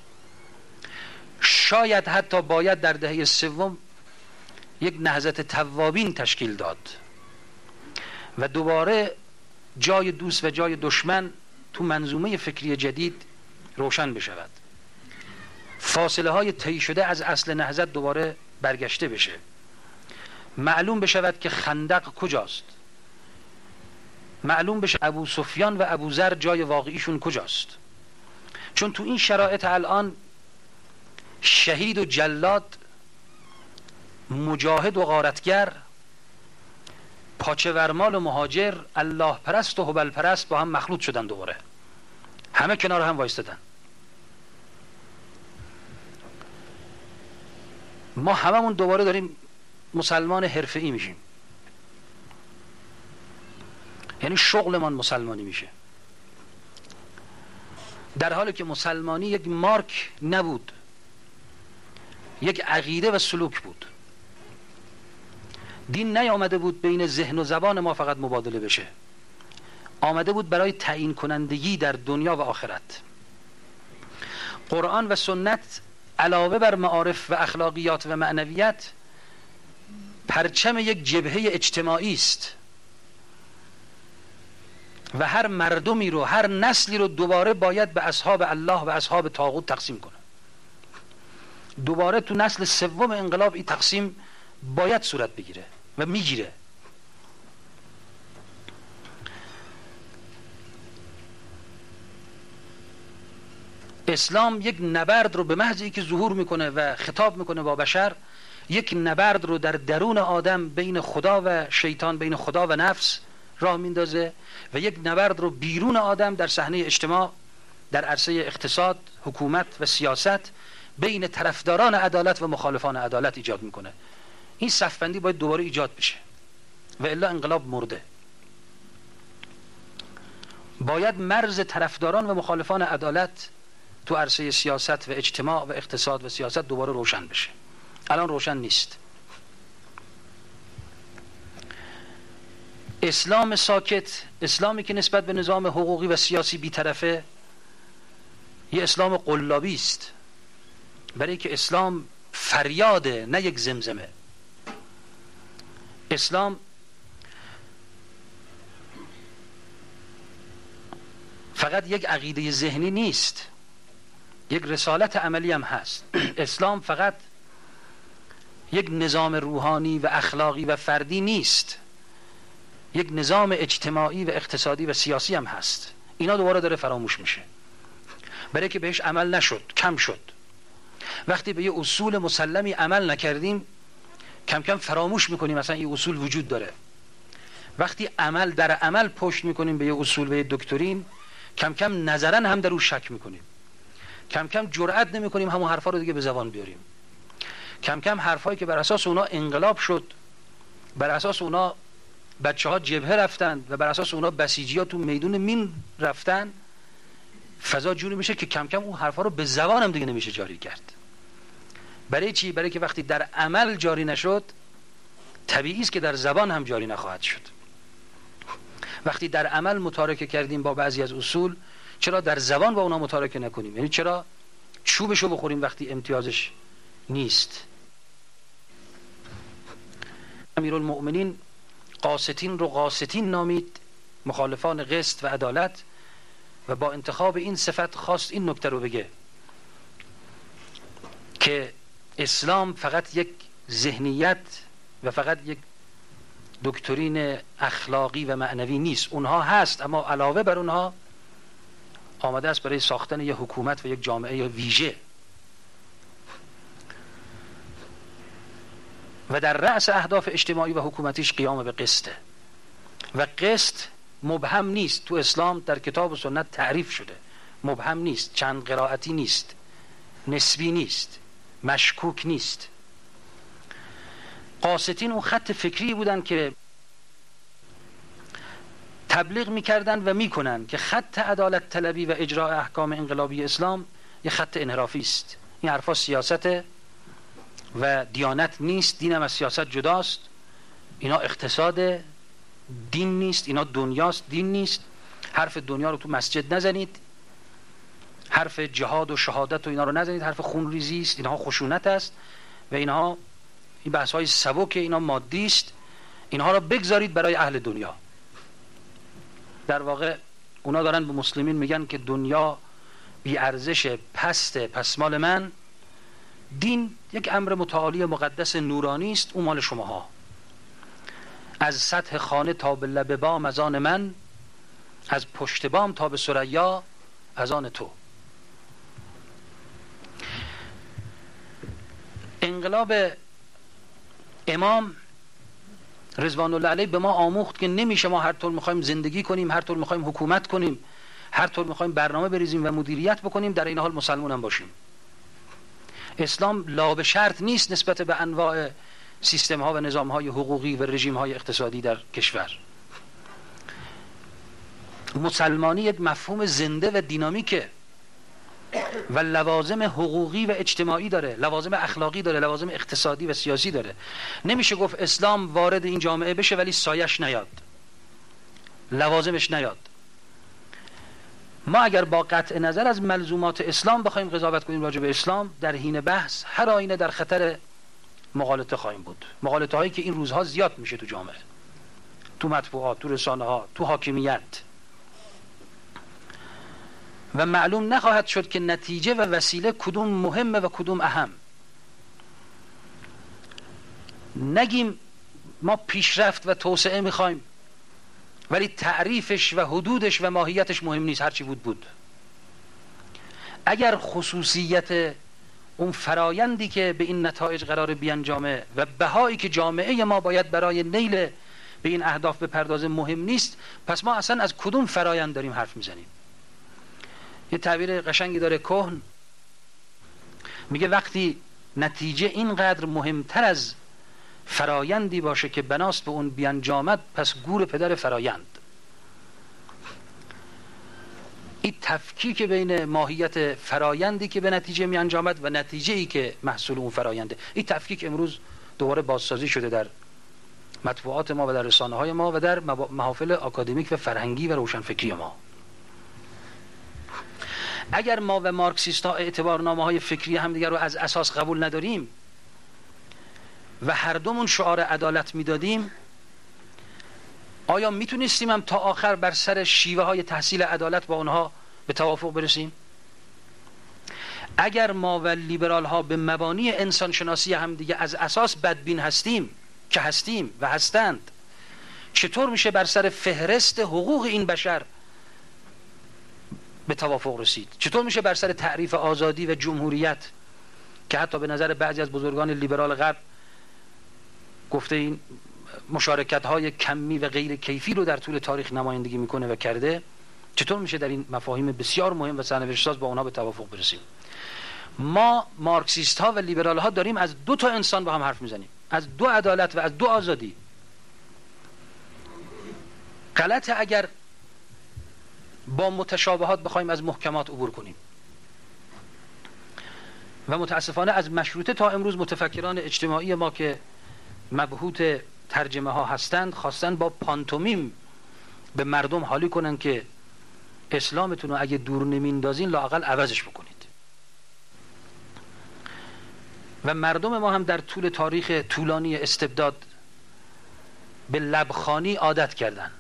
شاید حتی باید در دهه سوم یک نهضت توابین تشکیل داد و دوباره جای دوست و جای دشمن تو منظومه فکری جدید روشن بشود. فاصله های طی شده از اصل نهضت دوباره برگشته بشه. معلوم بشود که خندق کجاست، معلوم بشه ابو سفیان و ابو ذر جای واقعیشون کجاست. چون تو این شرایط الان شهید و جلاد، مجاهد و غارتگر، پاچه ورمال و مهاجر، الله پرست و هبل پرست با هم مخلوط شدن، دوباره همه کنار هم وایستدن. ما هممون دوباره داریم مسلمان حرفه‌ای میشیم، یعنی شغلمان مسلمانی میشه، در حالی که مسلمانی یک مارک نبود، یک عقیده و سلوک بود. دین نیامده بود بین ذهن و زبان ما فقط مبادله بشه، آمده بود برای تعیین کنندگی در دنیا و آخرت. قرآن و سنت علاوه بر معارف و اخلاقیات و معنویت پرچم یک جبهه اجتماعی است و هر مردمی رو، هر نسلی رو دوباره باید به اصحاب الله و اصحاب طاغوت تقسیم کنه. دوباره تو نسل سوم انقلاب این تقسیم باید صورت بگیره و میگیره. اسلام یک نبرد رو به محض اینکه ظهور میکنه و خطاب میکنه با بشر، یک نبرد رو در درون آدم بین خدا و شیطان، بین خدا و نفس راه میندازه و یک نبرد رو بیرون آدم در صحنه اجتماع، در عرصه اقتصاد، حکومت و سیاست، بین طرفداران عدالت و مخالفان عدالت ایجاد میکنه. این صفبندی باید دوباره ایجاد بشه و الا انقلاب مرده. باید مرز طرفداران و مخالفان عدالت تو عرصه سیاست و اجتماع و اقتصاد و سیاست دوباره روشن بشه. الان روشن نیست. اسلام ساکت، اسلامی که نسبت به نظام حقوقی و سیاسی بی‌طرفه، یه اسلام قلابی است، برای که اسلام فریاده نه یک زمزمه. اسلام فقط یک عقیده ذهنی نیست، یک رسالت عملی هم هست. اسلام فقط یک نظام روحانی و اخلاقی و فردی نیست، یک نظام اجتماعی و اقتصادی و سیاسی هم هست. اینا دوباره داره فراموش میشه برای که بهش عمل نشد، کم شد. وقتی به یه اصول مسلمی عمل نکردیم کم کم فراموش میکنیم مثلا این اصول وجود داره. وقتی عمل در عمل پشت میکنیم به یه اصول و یه دکترین، کم کم نظرن هم در رو شک میکنیم، کم کم جرئت نمیکنیم همون حرفا رو دیگه به زبان بیاریم. کم کم حرفایی که بر اساس اونا انقلاب شد، بر اساس اونا بچه ها جبهه رفتن و بر اساس اونا بسیجی ها تو میدون مین رفتن، فضا جوری میشه که کم کم اون حرفا رو به زبان هم دیگه نمیشه جاری کرد. برای چی؟ برای که وقتی در عمل جاری نشد، طبیعی است که در زبان هم جاری نخواهد شد. وقتی در عمل متارکه کردیم با بعضی از اصول، چرا در زبان با اونا متارکه نکنیم؟ یعنی چرا چوبشو بخوریم وقتی امتیازش نیست؟ امیرالمؤمنین قاسطین رو قاسطین نامید، مخالفان قسط و عدالت، و با انتخاب این صفت خواست این نکته رو بگه که اسلام فقط یک ذهنیت و فقط یک دکترین اخلاقی و معنوی نیست. اونها هست، اما علاوه بر اونها آمده است برای ساختن یک حکومت و یک جامعه ویژه. و در رأس اهداف اجتماعی و حکومتیش قیام به قسطه. و قسط مبهم نیست، تو اسلام در کتاب و سنت تعریف شده، مبهم نیست، چند قرائتی نیست، نسبی نیست، مشکوک نیست. قاسطین اون خط فکری بودن که تبلیغ میکردن و میکنن که خط عدالت طلبی و اجرای احکام انقلابی اسلام یه خط انحرافی است. این حرفا سیاست و دیانت نیست، دین هم از سیاست جداست، اینا اقتصاد، دین نیست، اینا دنیاست، دین نیست. حرف دنیا رو تو مسجد نزنید، حرف جهاد و شهادت و اینا رو نزنید، حرف خونریزی است، اینها خشونت است و اینها این بحث های سبک، اینا مادی است، اینها رو بگذارید برای اهل دنیا. در واقع اونا دارن به مسلمین میگن که دنیا بی ارزش، پسته، پس مال من. دین یک امر متعالی مقدس نورانی است، اون مال شماها. از سطح خانه تا به لب بام از آن من، از پشت بام تا به ثریا از آن تو. انقلاب امام رضوان الله علیه به ما آموخت که نمیشه ما هر طور میخوایم زندگی کنیم، هر طور میخوایم حکومت کنیم، هر طور میخوایم برنامه بریزیم و مدیریت بکنیم، در این حال مسلمان هم باشیم. اسلام لا به شرط نیست نسبت به انواع سیستم ها و نظام های حقوقی و رژیم های اقتصادی در کشور. مسلمانی یک مفهوم زنده و دینامیکه و لوازم حقوقی و اجتماعی داره، لوازم اخلاقی داره، لوازم اقتصادی و سیاسی داره. نمیشه گفت اسلام وارد این جامعه بشه ولی سایش نیاد، لوازمش نیاد. ما اگر با قطع نظر از ملزومات اسلام بخوایم قضاوت کنیم راجع به اسلام، در حین بحث هر آینه در خطر مغالطه خواهیم بود. مغالطه هایی که این روزها زیاد میشه تو جامعه، تو مطبوعات، تو رسانه ها، تو حاکمیت، و معلوم نخواهد شد که نتیجه و وسیله کدوم مهمه و کدوم اهم. نگیم ما پیشرفت و توسعه میخوایم ولی تعریفش و حدودش و ماهیتش مهم نیست، هرچی بود بود. اگر خصوصیت اون فرایندی که به این نتایج قرار بیانجامه و بهایی که جامعه ما باید برای نیل به این اهداف بپردازه مهم نیست، پس ما اصلا از کدوم فرایند داریم حرف میزنیم؟ یه تعبیر قشنگی داره کهن، میگه وقتی نتیجه اینقدر مهمتر از فرایندی باشه که بناست به اون بیانجامد، پس گور پدر فرایند. این تفکیک بین ماهیت فرایندی که به نتیجه می انجامد و نتیجه‌ای که محصول اون فراینده، این تفکیک امروز دوباره بازسازی شده در مطبوعات ما و در رسانه های ما و در محافل آکادمیک و فرهنگی و روشنفکری ما. اگر ما و مارکسیست ها اعتبارنامه های فکری همدیگر رو از اساس قبول نداریم و هر دومون شعار عدالت میدادیم، آیا میتونستیم هم تا آخر بر سر شیوه های تحصیل عدالت با اونها به توافق برسیم؟ اگر ما و لیبرال ها به مبانی انسان شناسی هم دیگه از اساس بدبین هستیم که هستیم و هستند، چطور میشه بر سر فهرست حقوق این بشر به توافق رسید؟ چطور میشه بر سر تعریف آزادی و جمهوریت که حتی به نظر بعضی از بزرگان لیبرال غرب گفته این مشارکت های کمی و غیر کیفی رو در طول تاریخ نمایندگی میکنه و کرده، چطور میشه در این مفاهیم بسیار مهم و سرنوشت ساز با اونها به توافق برسیم؟ ما مارکسیست ها و لیبرال ها داریم از دو تا انسان با هم حرف میزنیم، از دو عدالت و از دو آزادی. غلطه اگر با متشابهات بخوایم از محکمات عبور کنیم. و متاسفانه از مشروطه تا امروز متفکران اجتماعی ما که مبهوت ترجمه ها هستند خواستن با پانتومیم به مردم حالی کنن که اسلامتون رو اگه دور نمیندازین لااقل عوضش بکنید. و مردم ما هم در طول تاریخ طولانی استبداد به لبخانی عادت کردن،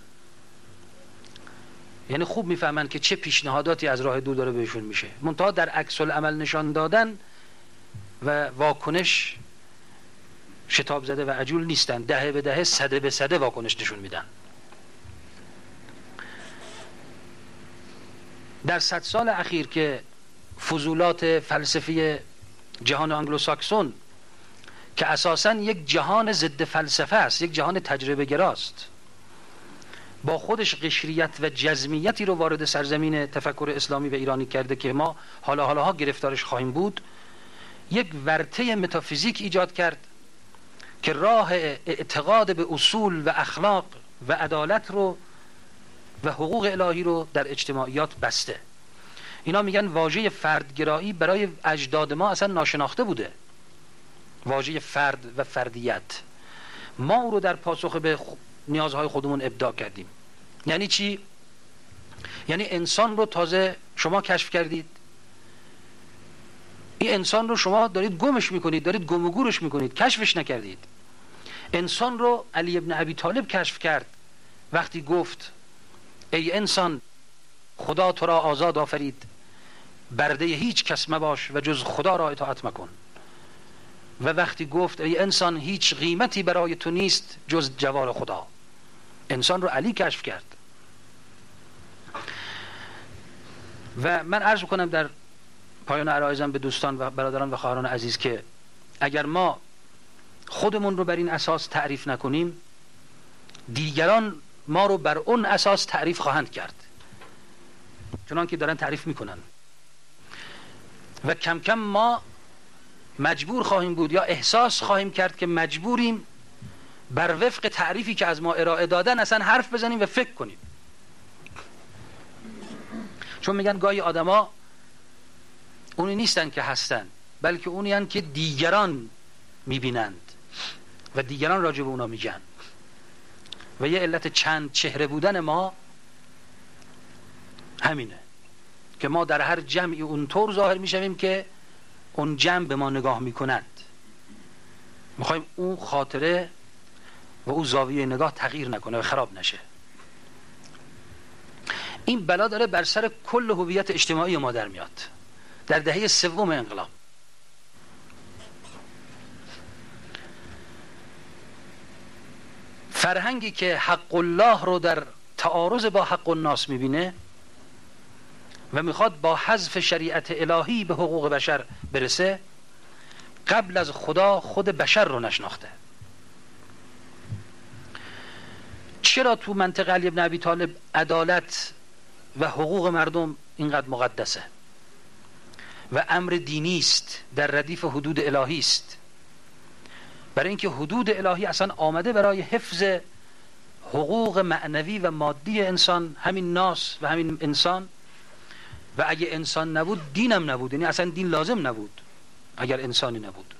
یعنی خوب میفهمن که چه پیشنهاداتی از راه دور داره بهشون میشه، منتها در عکس العمل نشان دادن و واکنش شتاب زده و عجول نیستن، دهه به دهه صده به صده واکنش نشون میدن. در صد سال اخیر که فضولات فلسفی جهان آنگلوساکسون که اساساً یک جهان ضد فلسفه است، یک جهان تجربه گراست، با خودش قشریت و جزمیتی رو وارد سرزمین تفکر اسلامی و ایرانی کرده که ما حالا حالاها گرفتارش خواهیم بود، یک ورطه متافیزیک ایجاد کرد که راه اعتقاد به اصول و اخلاق و عدالت رو و حقوق الهی رو در اجتماعیات بسته. اینا میگن واژه فردگرایی برای اجداد ما اصلا ناشناخته بوده، واژه فرد و فردیت. ما او رو در پاسخ به نیازهای خودمون ابداع کردیم. یعنی چی؟ یعنی انسان رو تازه شما کشف کردید، این انسان رو شما دارید گمش میکنید، دارید گم و گورش میکنید، کشفش نکردید. انسان رو علی ابن ابی طالب کشف کرد وقتی گفت ای انسان خدا تو را آزاد آفرید، برده هیچ کس مباش و جز خدا را اطاعت مکن. و وقتی گفت ای انسان هیچ قیمتی برای تو نیست جز جوار خدا. انسان رو علی کشف کرد. و من عرض کنم در پایان عرایزم به دوستان و برادران و خواهران عزیز که اگر ما خودمون رو بر این اساس تعریف نکنیم، دیگران ما رو بر اون اساس تعریف خواهند کرد، چنان که دارن تعریف میکنن. و کم کم ما مجبور خواهیم بود یا احساس خواهیم کرد که مجبوریم بر وفق تعریفی که از ما ارائه دادن اصلا حرف بزنیم و فکر کنیم. چون میگن گاهی آدما اونی نیستن که هستن، بلکه اونی هستن که دیگران میبینند و دیگران راجع به اونا میگن. و یه علت چند چهره بودن ما همینه که ما در هر جمعی اونطور ظاهر میشویم که اون جمع به ما نگاه میکنند. میخوایم اون خاطره و اون زاویه نگاه تغییر نکنه و خراب نشه. این بلا داره بر سر کل هویت اجتماعی ما در میاد در دهه سوم انقلاب. فرهنگی که حق الله رو در تعارض با حق الناس میبینه و میخواد با حذف شریعت الهی به حقوق بشر برسه، قبل از خدا خود بشر رو نشناخته. چرا تو منطقه علی ابن ابی طالب عدالت و حقوق مردم اینقدر مقدسه و امر دینی است، در ردیف حدود الهی است؟ برای اینکه حدود الهی اصلا آمده برای حفظ حقوق معنوی و مادی انسان، همین ناس و همین انسان، و اگه انسان نبود دینم نبود، یعنی اصلا دین لازم نبود اگر انسانی نبود.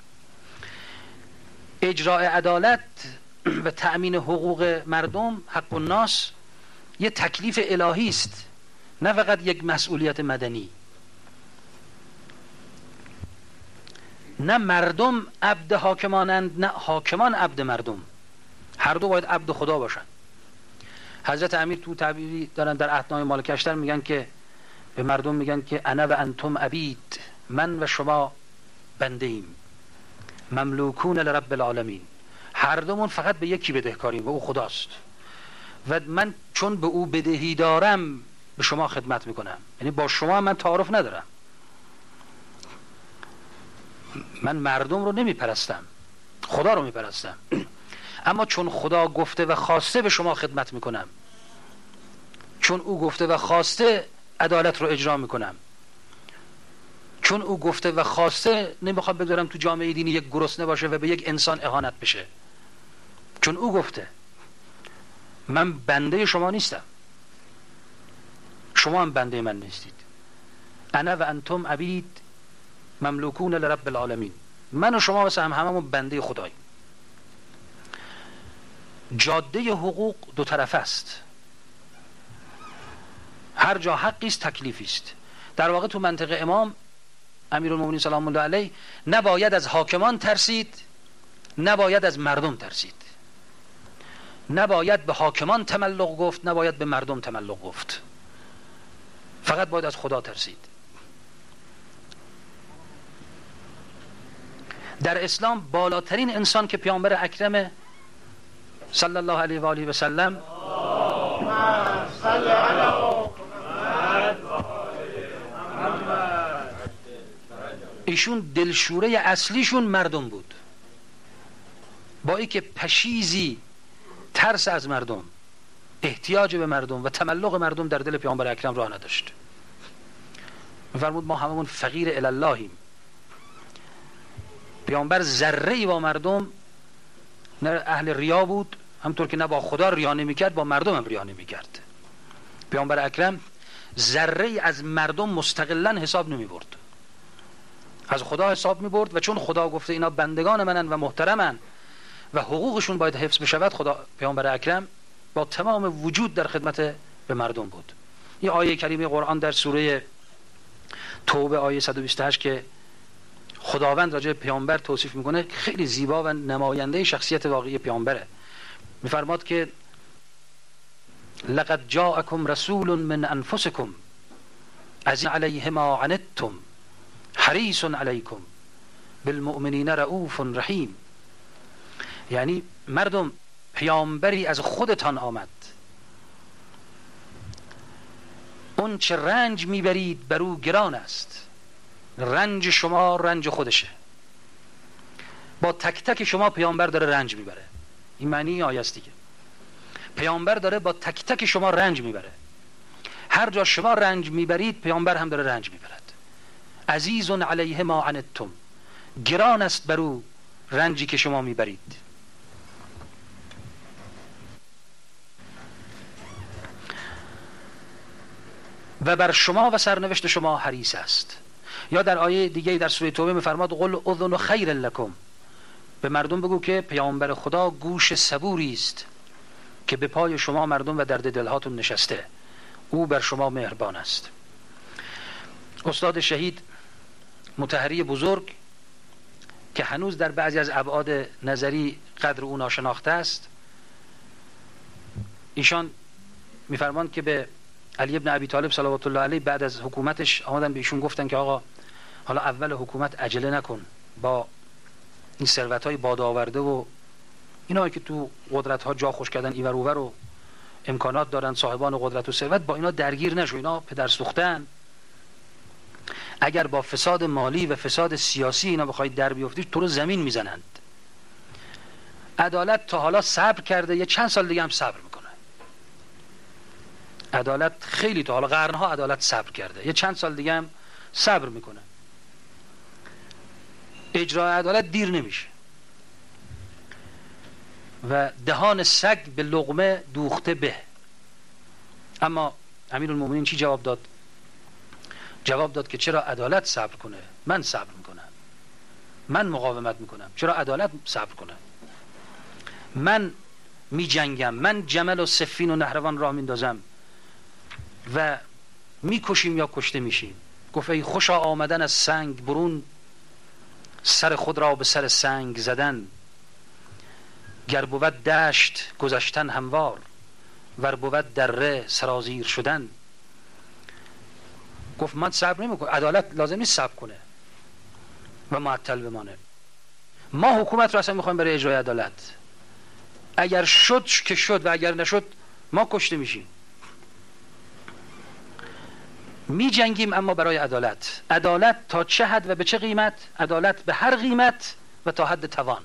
اجراء عدالت و تأمین حقوق مردم، حق الناس، یه تکلیف الهی است، نه فقط یک مسئولیت مدنی. نه مردم عبد حاکمانند، نه حاکمان عبد مردم. هر دو باید عبد خدا باشن. حضرت امیر تو تعبیری دارن در اثنای مالکشتر میگن که به مردم میگن که انا و انتم عبید، من و شما بنده ایم، مملوکون لرب العالمین. هر دومون فقط به یکی بدهکاریم و او خداست و من چون به او بدهی دارم به شما خدمت میکنم، یعنی با شما من تعارف ندارم. من مردم رو نمیپرستم، خدا رو میپرستم، اما چون خدا گفته و خواسته به شما خدمت میکنم، چون او گفته و خواسته عدالت رو اجرا میکنم، چون او گفته و خواسته نمیخوام بگذارم تو جامعه دینی یک گرسنه باشه و به یک انسان اهانت بشه، چون او گفته. من بنده شما نیستم، شما هم بنده من نیستید. انا و انتم عبید مملوکون لرب العالمین. من و شما واسه هم هممون بنده خداییم. جاده حقوق دو طرفه است، هر جا حقی است تکلیفی است. در واقع تو منطق امام امیرالمومنین سلام الله علیه نباید از حاکمان ترسید، نباید از مردم ترسید، نباید به حاکمان تملق گفت، نباید به مردم تملق گفت، فقط باید از خدا ترسید. در اسلام بالاترین انسان که پیامبر اکرم صلی الله علیه و آله و سلم، ایشون دلشوره اصلیشون مردم بود، با ای که پشیزی ترس از مردم، احتیاج به مردم و تملق مردم در دل پیامبر اکرم راه نداشت. می‌فرمود ما هممون فقیر الاللهیم. پیامبر ذره‌ای با مردم، نه اهل ریا بود، همطور که نه با خدا ریا نمی‌کرد، با مردم هم ریا نمی‌کرد. پیامبر اکرم ذره‌ای از مردم مستقلاً حساب نمی‌برد، از خدا حساب می‌برد و چون خدا گفته اینا بندگان منن و محترمن و حقوقشون باید حفظ بشود، خدا پیامبر اکرم با تمام وجود در خدمت به مردم بود. یه آیه کریمه قرآن در سوره توبه آیه صد و بیست و هشت که خداوند راجع به پیامبر توصیف میکنه خیلی زیبا و نماینده شخصیت واقعی پیامبره. میفرماد که لقد جاءکم رسول من انفسکم عزیز علیه ما عنتم حریص علیکم بالمؤمنین رؤوف رحیم. یعنی مردم پیامبری از خودتان آمد، اون چه رنج میبرید بر او گران است، رنج شما رنج خودشه. با تک تک شما پیامبر داره رنج میبره. این معنی آیه است دیگه. پیامبر داره با تک تک شما رنج میبره. هر جا شما رنج میبرید پیامبر هم داره رنج میبرد. عزیز علیه ما عنتم، گران است بر او رنجی که شما میبرید. و بر شما و سرنوشت شما حریص است. یا در آیه دیگه در سوره توبه میفرماد قل اذن خیر لکم، به مردم بگو که پیامبر خدا گوش صبوری است که به پای شما مردم و درد دلهاتون نشسته، او بر شما مهربان است. استاد شهید مطهری بزرگ که هنوز در بعضی از ابعاد نظری قدر او ناشناخته است، ایشان میفرماند که به علی ابن ابی طالب صلوات الله علیه بعد از حکومتش آمدن به ایشون گفتن که آقا حالا اول حکومت عجله نکن، با این ثروت‌های باد آورده و اینا که تو قدرت‌ها جا خوش کردن ایور اوور و امکانات دارن، صاحبان قدرت و ثروت، با اینا درگیر نشو، اینا پدر سوختن. اگر با فساد مالی و فساد سیاسی اینا بخوای در بیافتی تو رو زمین میزنند. عدالت تا حالا صبر کرده، یه چند سال دیگه هم صبر میکنه. عدالت خیلی تا حالا قرنها عدالت صبر کرده، یه چند سال دیگه هم صبر میکنه. اجرای عدالت دیر نمیشه و دهان سگ به لقمه دوخته به. اما امیرالمومنین چی جواب داد؟ جواب داد که چرا عدالت صبر کنه؟ من صبر میکنم، من مقاومت میکنم. چرا عدالت صبر کنه؟ من میجنگم، من جمل و صفین و نهروان راه میندازم و میکشیم یا کشته میشیم. گفت ای خوشا آمدن از سنگ برون، سر خود را به سر سنگ زدن. گر بود دشت گذشتن هموار، ور بود دره سرازیر شدن. گفت من صبر نمیکنم، عدالت لازم نیست صبر کنه و معطل بمانه. ما حکومت رو اصلا میخوایم برای اجرای عدالت. اگر شد که شد و اگر نشد ما کشته میشیم. می جنگیم اما برای عدالت. عدالت تا چه حد و به چه قیمت؟ عدالت به هر قیمت و تا حد توان.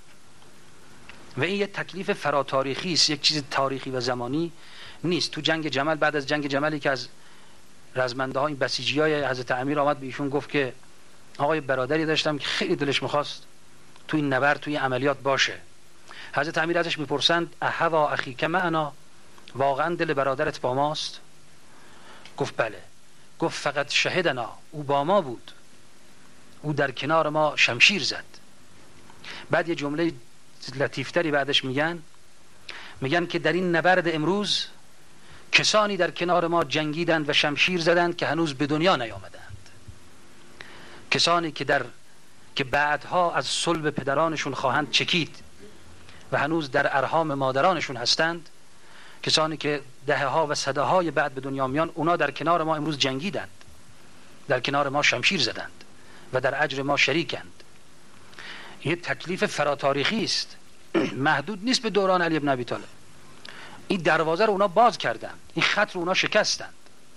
و این یه تکلیف فراتاریخی است، یک چیز تاریخی و زمانی نیست. تو جنگ جمل، بعد از جنگ جملی که از رزمنده های بسیجی های حضرت امیر آمد به ایشون گفت که آقای برادری داشتم که خیلی دلش میخواست تو این نبرد، توی عملیات باشه. حضرت امیر ازش میپرسند احوا اخیک معنا، واقعا دل برادرت با ماست؟ گفت بله. گفت فقط شهدنا، او با ما بود، او در کنار ما شمشیر زد. بعد یه جمله لطیفتری بعدش میگن میگن که در این نبرد امروز کسانی در کنار ما جنگیدند و شمشیر زدند که هنوز به دنیا نیامدند. کسانی که در که بعدها از صلب پدرانشون خواهند چکید و هنوز در ارحام مادرانشون هستند، کسانی که دهه ها و صده های بعد به دنیا میان، اونا در کنار ما امروز جنگیدند، در کنار ما شمشیر زدند و در اجر ما شریکند. یه تکلیف فراتاریخی است، محدود نیست به دوران علی بن ابی طالب. این دروازه رو اونا باز کردند، این خط رو اونا شکستند.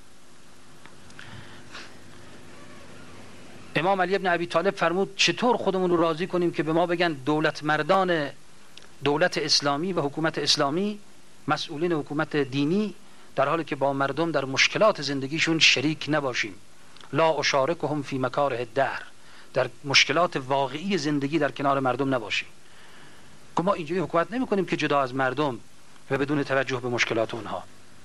امام علی بن ابی طالب فرمود چطور خودمون رو راضی کنیم که به ما بگن دولت مردان دولت اسلامی و حکومت اسلامی، مسئولین حکومت دینی، در حالی که با مردم در مشکلات زندگیشون شریک نباشیم. لا اشارکهم فی مکاره الدهر، در مشکلات واقعی زندگی در کنار مردم نباشیم. که ما اینجوری حکومت نمی کنیم که جدا از مردم و بدون توجه به مشکلات اونها.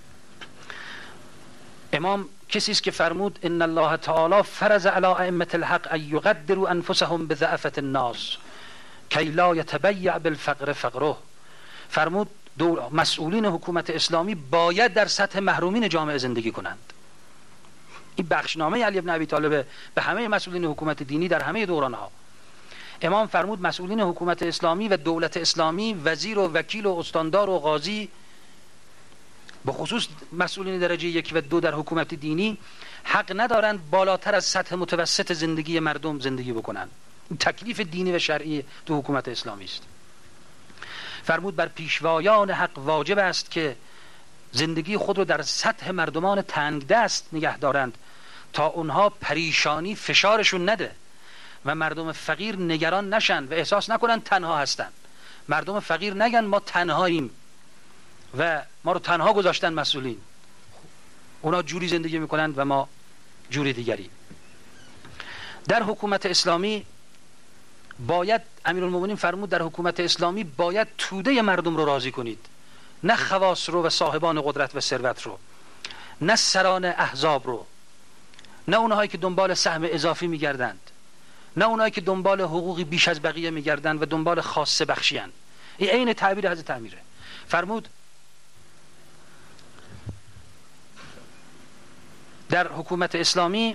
امام کسی است که فرمود ان الله تعالی فرض علی ائمه الحق ان یقدروا انفسهم بضعفة الناس کی لا یتبیع بالفقر فقره. فرمود مسئولین حکومت اسلامی باید در سطح محرومین جامعه زندگی کنند. این بخشنامه علی بن ابی طالب به همه مسئولین حکومت دینی در همه دورانها. امام فرمود مسئولین حکومت اسلامی و دولت اسلامی، وزیر و وکیل و استاندار و قاضی، به خصوص مسئولین درجه یک و دو در حکومت دینی، حق ندارند بالاتر از سطح متوسط زندگی مردم زندگی بکنند. تکلیف دینی و شرعی تو حکومت اسلامی است. فرمود بر پیشوایان حق واجب است که زندگی خود رو در سطح مردمان تنگ دست نگه دارند تا اونها پریشانی فشارشون نده و مردم فقیر نگران نشن و احساس نکنن تنها هستن. مردم فقیر نگن ما تنهاییم و ما رو تنها گذاشتن مسئولین. اونا جوری زندگی میکنند و ما جوری دیگری. در حکومت اسلامی باید، امیرالمومنین فرمود در حکومت اسلامی باید توده مردم رو راضی کنید، نه خواص رو و صاحبان قدرت و ثروت رو، نه سران احزاب رو، نه اونهایی که دنبال سهم اضافی میگردند، نه اونهایی که دنبال حقوقی بیش از بقیه میگردند و دنبال خاصه بخشیان. این عین تعبیر حضرت امیره. فرمود در حکومت اسلامی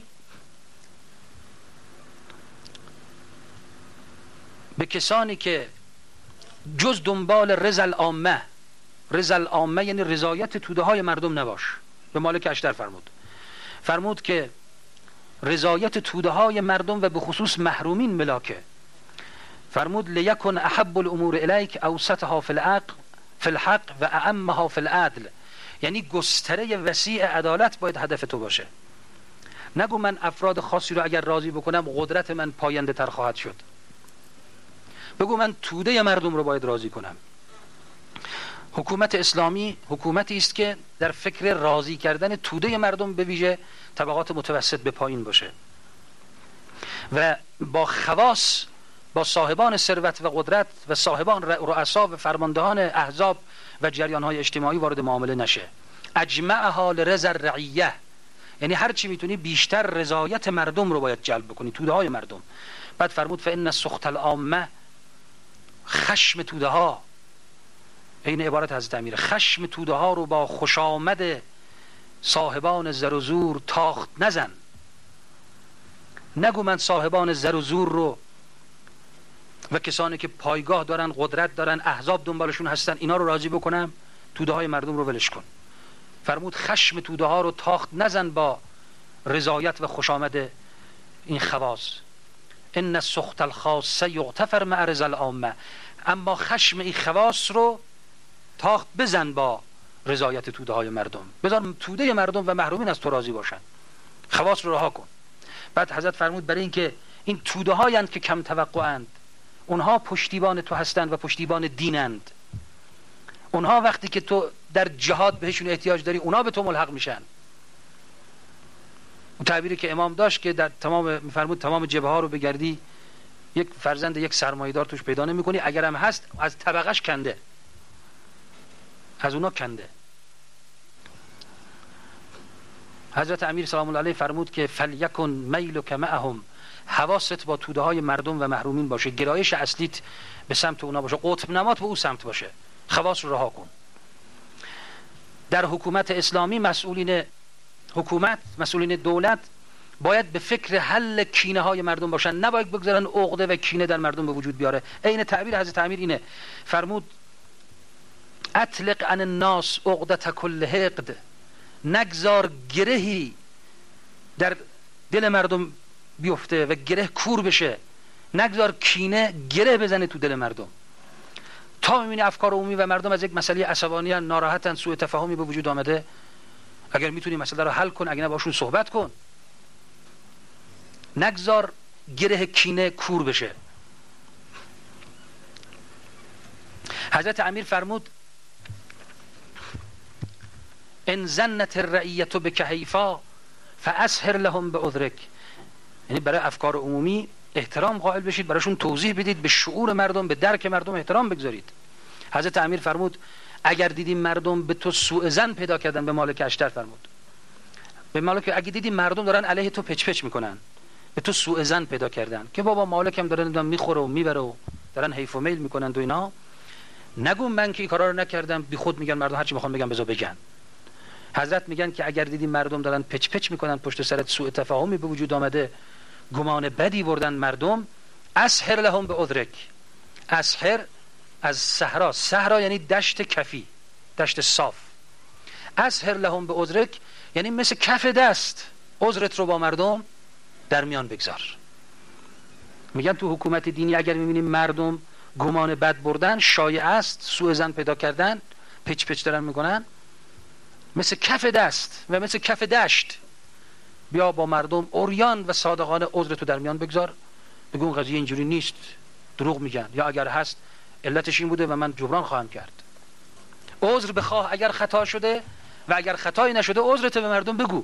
به کسانی که جز دنبال رضا العامه، رضا العامه یعنی رضایت توده های مردم نباش، به مالک اشتر فرمود فرمود که رضایت توده های مردم و به خصوص محرومین ملاکه. فرمود لیکن احب الامور الیک اوسطها فی العقل فی الحق و اعمها فی العدل، یعنی گستره وسیع عدالت باید هدف تو باشه. نگو من افراد خاصی رو اگر راضی بکنم قدرت من پاینده تر خواهد شد. بگو من توده مردم رو باید راضی کنم. حکومت اسلامی حکومتی است که در فکر راضی کردن توده مردم، به ویژه طبقات متوسط، به پایین باشه و با خواص، با صاحبان ثروت و قدرت و صاحبان رؤسا و فرماندهان احزاب و جریان‌های اجتماعی وارد معامله نشه. اجمعها لرضا الرعیه، یعنی هر چی میتونی بیشتر رضایت مردم رو باید جلب بکنی، توده های مردم. بعد فرمود فان سخط العامه، خشم توده ها، این عبارت حضرت امیر، خشم توده ها رو با خوش آمد صاحبان زر و زور تاخت نزن. نگو من صاحبان زر و زور رو و کسانی که پایگاه دارن، قدرت دارن، احزاب دنبالشون هستن، اینا رو راضی بکنم، توده های مردم رو ولش کن. فرمود خشم توده ها رو تاخت نزن با رضایت و خوش آمد این خواص. ان سخط الخاصه یغتفر مع رضا العامه، اما خشم این خواص رو تاخت بزن با رضایت توده های مردم. بذار توده مردم و محرومین از تو راضی باشن، خواص رو رها کن. بعد حضرت فرمود برای اینکه این توده هایند که کم توقعند، اونها پشتیبان تو هستند و پشتیبان دینند. اونها وقتی که تو در جهاد بهشون احتیاج داری، اونها به تو ملحق میشن. اون تعبیری که امام داشت که در تمام میفرمود تمام جبهه ها رو بگردی، یک فرزند یک سرمایه‌دار توش پیدا نمی‌کنی، اگرم هست از طبقش کنده، از اونا کنده. حضرت امیر سلام الله علیه فرمود که فلیکن میلک معهم، حواست با توده های مردم و محرومین باشه، گرایش اصلیت به سمت اونا باشه، قطب نمات به او سمت باشه، خواص رو رها کن. در حکومت اسلامی مسئولین حکومت، مسئولین دولت باید به فکر حل کینه های مردم باشن، نباید بگذارن عقده و کینه در مردم به وجود بیاره. عین تعبیر حضرت امیر اینه، فرمود اطلق عن الناس عقدة کل حقد، نگذار گرهی در دل مردم بیفته و گره کور بشه، نگذار کینه گره بزنه تو دل مردم. تا میبینی افکار عمومی و مردم از یک مسئله عصبانیت، ناراحتن، سوء تفاهمی به وجود آمده، اگر میتونی مسئله رو حل کن، اگر نه باشون صحبت کن. نگذار گره کینه کور بشه. حضرت امیر فرمود ان زنت الرعیة بک حیفا فاسهر لهم بعذرک، یعنی برای افکار عمومی احترام قائل بشید، براشون توضیح بدید، به شعور مردم، به درک مردم احترام بگذارید. حضرت امیر فرمود اگر دیدیم مردم به تو سوء ظن پیدا کردن، به مالک اشتر فرمود، به مالک اگه دیدیم مردم دارن علیه تو پچ پچ میکنن، به تو سوء ظن پیدا کردن که بابا مالک هم دارن میخوره و میبره و دارن حیف و میل میکنن و اینا، نگو من که این کارا رو نکردم، بی خود میگن مردم، هرچی میخوان بگن بذار بگن. حضرت میگن که اگر دیدیم مردم دارن پچ پچ میکنن، پشت سرت سوء تفاهمی به وجود آمده، گمان بدی بردن مردم، اسهر لهم بعذرک. اسهر از صحرا، صحرا یعنی دشت کفی، دشت صاف. اسهر لهم بعذرک یعنی مثل کف دست عذرت رو با مردم در میان بگذار. میگن تو حکومت دینی اگر میبینیم مردم گمان بد بردن، شایع است، سوء ظن پیدا کردن، پچ پچ دارن میکنن، مثل کف دست و مثل کف دشت بیا با مردم عریان و صادقانه عذر تو در میان بگذار، بگو اون قضیه اینجوری نیست، دروغ میگن، یا اگر هست علتش این بوده و من جبران خواهم کرد. عذر بخواه اگر خطا شده، و اگر خطایی نشده عذرت به مردم بگو.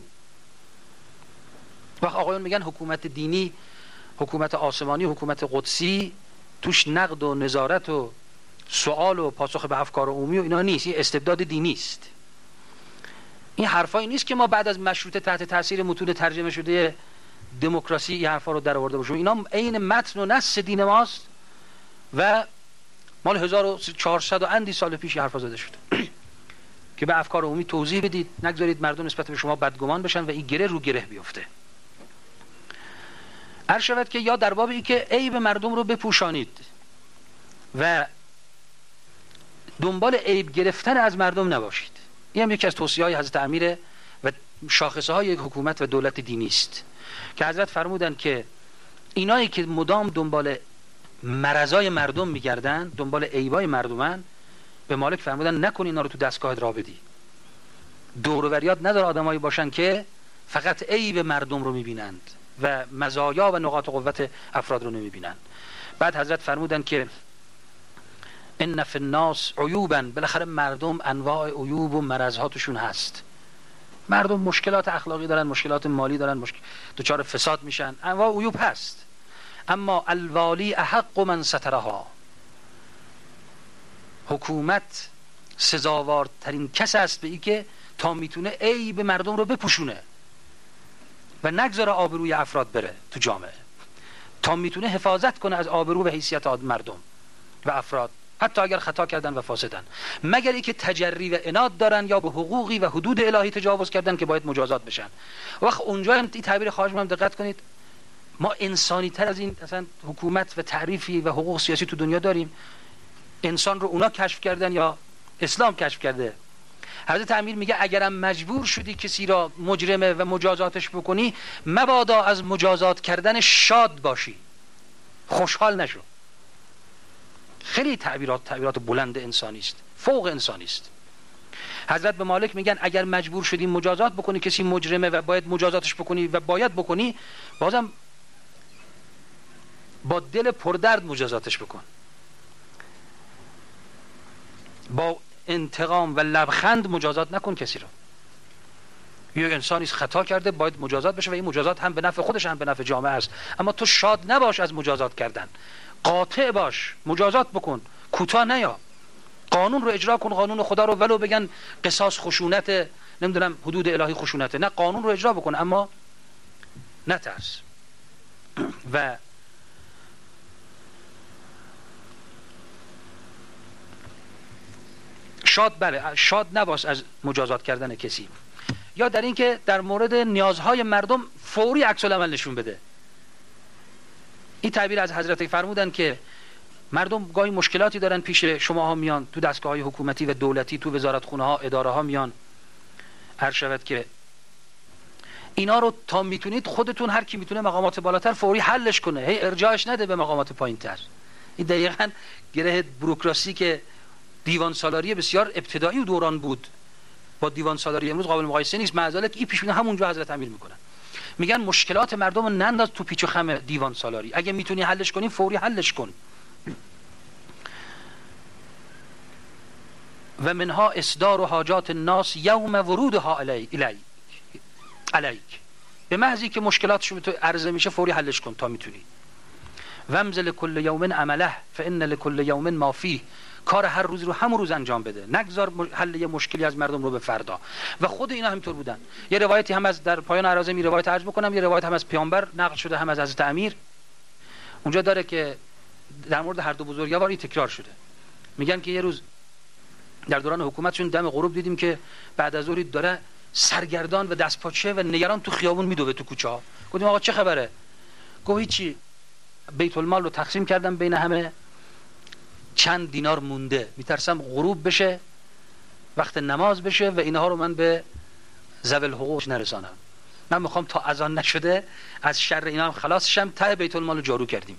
وقت آقایون میگن حکومت دینی، حکومت آسمانی، حکومت قدسی، توش نقد و نظارت و سوال و پاسخ به افکار عمومی و اینا نیست، این استبداد دینی است. این حرفایی نیست که ما بعد از مشروطه تحت تاثیر متون ترجمه شده دموکراسی این حرفا رو در آورده باشیم. اینا عین متن و نص دین ماست و مال هزار و چهارصد و اندی سال پیش حرفا زده شده که به افکار عمومی توضیح بدید، نگذارید مردم نسبت به شما بدگمان بشن و این گره رو گره بیفته. عرض شود که یا در باب این که عیب مردم رو بپوشانید و دنبال عیب گرفتن از مردم نباشید. این هم یکی از توصیه‌های حضرت امیره و شاخصه های حکومت و دولت دینی است که حضرت فرمودند که اینایی که مدام دنبال مرضای مردم میگردن، دنبال عیبای مردمن، به مالک فرمودن نکن اینا رو تو دستگاهت راه بدی. دور و بریات نداره آدمایی باشن که فقط عیب مردم رو میبینند و مزایا و نقاط قوت افراد رو نمیبینند. بعد حضرت فرمودن که ان فی الناس عیوبا، بالاخره مردم انواع عیوب و مرضها توشون هست. مردم مشکلات اخلاقی دارن، مشکلات مالی دارن، مشکل دچار فساد میشن، انواع عیوب هست. اما الوالی احق من سترها، حکومت سزاوارترین کس است به این که تا میتونه عیب مردم رو بپوشونه. و نگذاره آبروی افراد بره تو جامعه، تا میتونه حفاظت کنه از آبرو و حیثیت مردم و افراد، حتی اگر خطا کردن و فاسدن، مگر اینکه تجری و عناد دارن یا به حقوقی و حدود الهی تجاوز کردن که باید مجازات بشن. وقت اونجا هم این تعبیر خواهش می‌کنم دقت کنید، ما انسانی تر از این اصلا حکومت و تعریفی و حقوق سیاسی تو دنیا داریم؟ انسان رو اونا کشف کردن یا اسلام کشف کرده؟ حضرت امیر میگه اگرم مجبور شدی کسی را مجرمه و مجازاتش بکنی، مبادا از مجازات کردن شاد باشی، خوشحال نشو. خیلی تعبیرات تعبیرات بلند انسانی است، فوق انسانی است. حضرت به مالک میگن اگر مجبور شدی مجازات بکنی، کسی مجرمه و باید مجازاتش بکنی و باید بکنی، بازم با دل پردرد مجازاتش بکن، با انتقام و لبخند مجازات نکن کسی رو. یه انسانی خطا کرده باید مجازات بشه و این مجازات هم به نفع خودش هم به نفع جامعه است، اما تو شاد نباش از مجازات کردن، قاطع باش، مجازات بکن، کوتاه نیا، قانون رو اجرا کن، قانون خدا رو، ولو بگن قصاص خشونت، نمیدونم حدود الهی خشونته، نه، قانون رو اجرا بکن اما نترس. و شاد بله شاد نباش از مجازات کردن کسی. یا در این که در مورد نیازهای مردم فوری عکس العمل نشون بده. این تعبیر از حضرت فرمودن که مردم گاهی مشکلاتی دارن پیش شما ها میان، تو دستگاه های حکومتی و دولتی، تو وزارتخونه ها، اداره ها میان، هر شود که اینا رو تا میتونید خودتون، هر کی میتونه مقامات بالاتر فوری حلش کنه، هی ارجاعش نده به مقامات پایینتر. این دقیقاً گره بوروکراسی که دیوان سالاری بسیار ابتدایی دوران بود با دیوان سالاری امروز قابل مقایسه نیست. معذالک این پیش بینی همونجا حضرت امیر میکنن، میگن مشکلات مردم رو ننداز تو پیچ و خم دیوان سالاری، اگه میتونی حلش کنی فوری حلش کن. و منها اصدار و حاجات الناس یوم ورودها الی الی الیک، به محضی که مشکلاتشون به تو عرضه میشه فوری حلش کن تا میتونی. وامض لکل یوم عمله فان لکل یوم ما فیه، کار هر روز رو همون روز انجام بده، نگذار حل یه مشکلی از مردم رو به فردا. و خود اینا همینطور بودن. یه روایتی هم از در پایان عرازه می روایت عرض بکنم، یه روایت هم از پیامبر نقل شده هم از حضرت امیر، اونجا داره که در مورد هر دو بزرگواری تکرار شده. میگن که یه روز در دوران حکومتشون دم غروب دیدیم که بعد از ظهر داره سرگردان و دستپاچه و نگران تو خیابون میدوه تو کوچه ها. گفتیم آقا چه خبره؟ گفت هیچی، بیت المال رو تقسیم کردم بین همه، چند دینار مونده، میترسم غروب بشه، وقت نماز بشه و اینها رو من به ذوی الحقوق نرسانم. من میخوام تا اذان نشده از شر اینا هم خلاص شم. ته بیت المال رو جارو کردیم.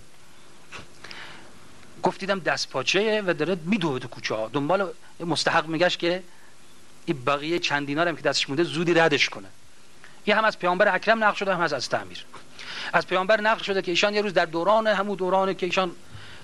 گفت دیدم دست پاچه و داره میدوه تو کوچه ها، دنبال مستحق میگشت که این بقیه چند دینار هم که دستش مونده زودی ردش کنه. این هم از پیامبر اکرم نقل شده، هم از حضرت امیر. از پیامبر نقل شده که ایشان یه روز در دوران همون دورانی که ایشان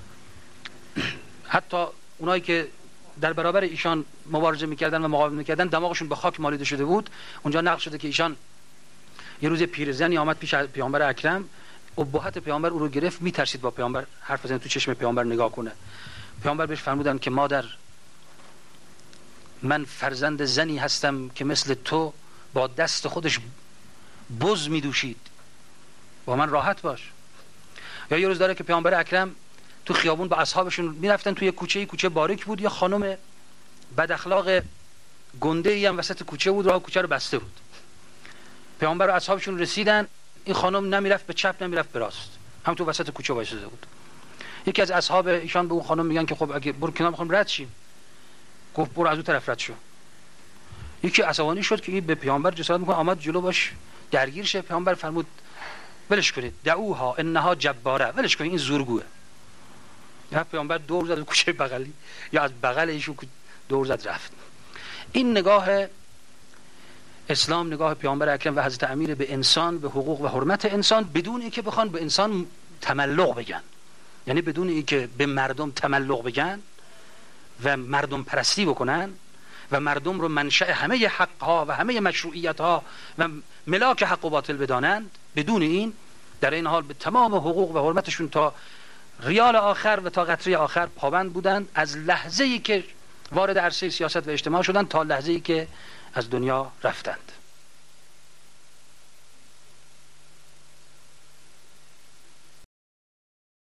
حتی اونایی که در برابر ایشان مبارزه میکردن و مقاومت میکردن دماغشون به خاک مالیده شده بود، اونجا نقل شده که ایشان یه روز پیرزنی آمد پیش پیامبر اکرم، ابهت پیامبر او رو گرفت، میترسید با پیامبر حرف بزنه، تو چشم پیامبر نگاه کنه. پیامبر بهش فرمودن که مادر، من فرزند زنی هستم که مثل تو با دست خودش بز میدوشید، با من راحت باش. یا یه روز داره که پیامبر اکرم تو خیابون با اصحابشون میرفتن توی کوچه، کوچه باریک بود، یا خانم بد اخلاق گنده ای هم وسط کوچه بود، راه کوچه رو بسته بود. پیامبر و اصحابشون رسیدن، این خانم نمیرفت به چپ نمیرفت به راست، هم تو وسط کوچه وایساده بود. یکی از اصحاب ایشان به اون خانم میگن که خب اگه برو کنار میخوام رد شیم. گفت برو از اون طرف رد شو. یکی عصبانی شد که این به پیامبر جسارت میکنه، آمد جلو باش درگیر شه. پیامبر فرمود ولش کنید، دعوها انها جباره، ولش کنید این زورگوه. یا پیامبر دور زد کوچه بغلی، یا از بغل ایشون دور زد رفت. این نگاه اسلام، نگاه پیامبر اکرم و حضرت امیر به انسان، به حقوق و حرمت انسان، بدون اینکه بخوان به انسان تملق بگن، یعنی بدون اینکه به مردم تملق بگن و مردم پرستی بکنن و مردم رو منشأ همه حقها و همه مشروعیتها و ملاک حق و باطل بدانند، بدون این در این حال به تمام حقوق و حرمتشون تا ریال آخر و تا قطره آخر پابند بودند، از لحظه‌ای که وارد عرصه سیاست و اجتماع شدند تا لحظه‌ای که از دنیا رفتند.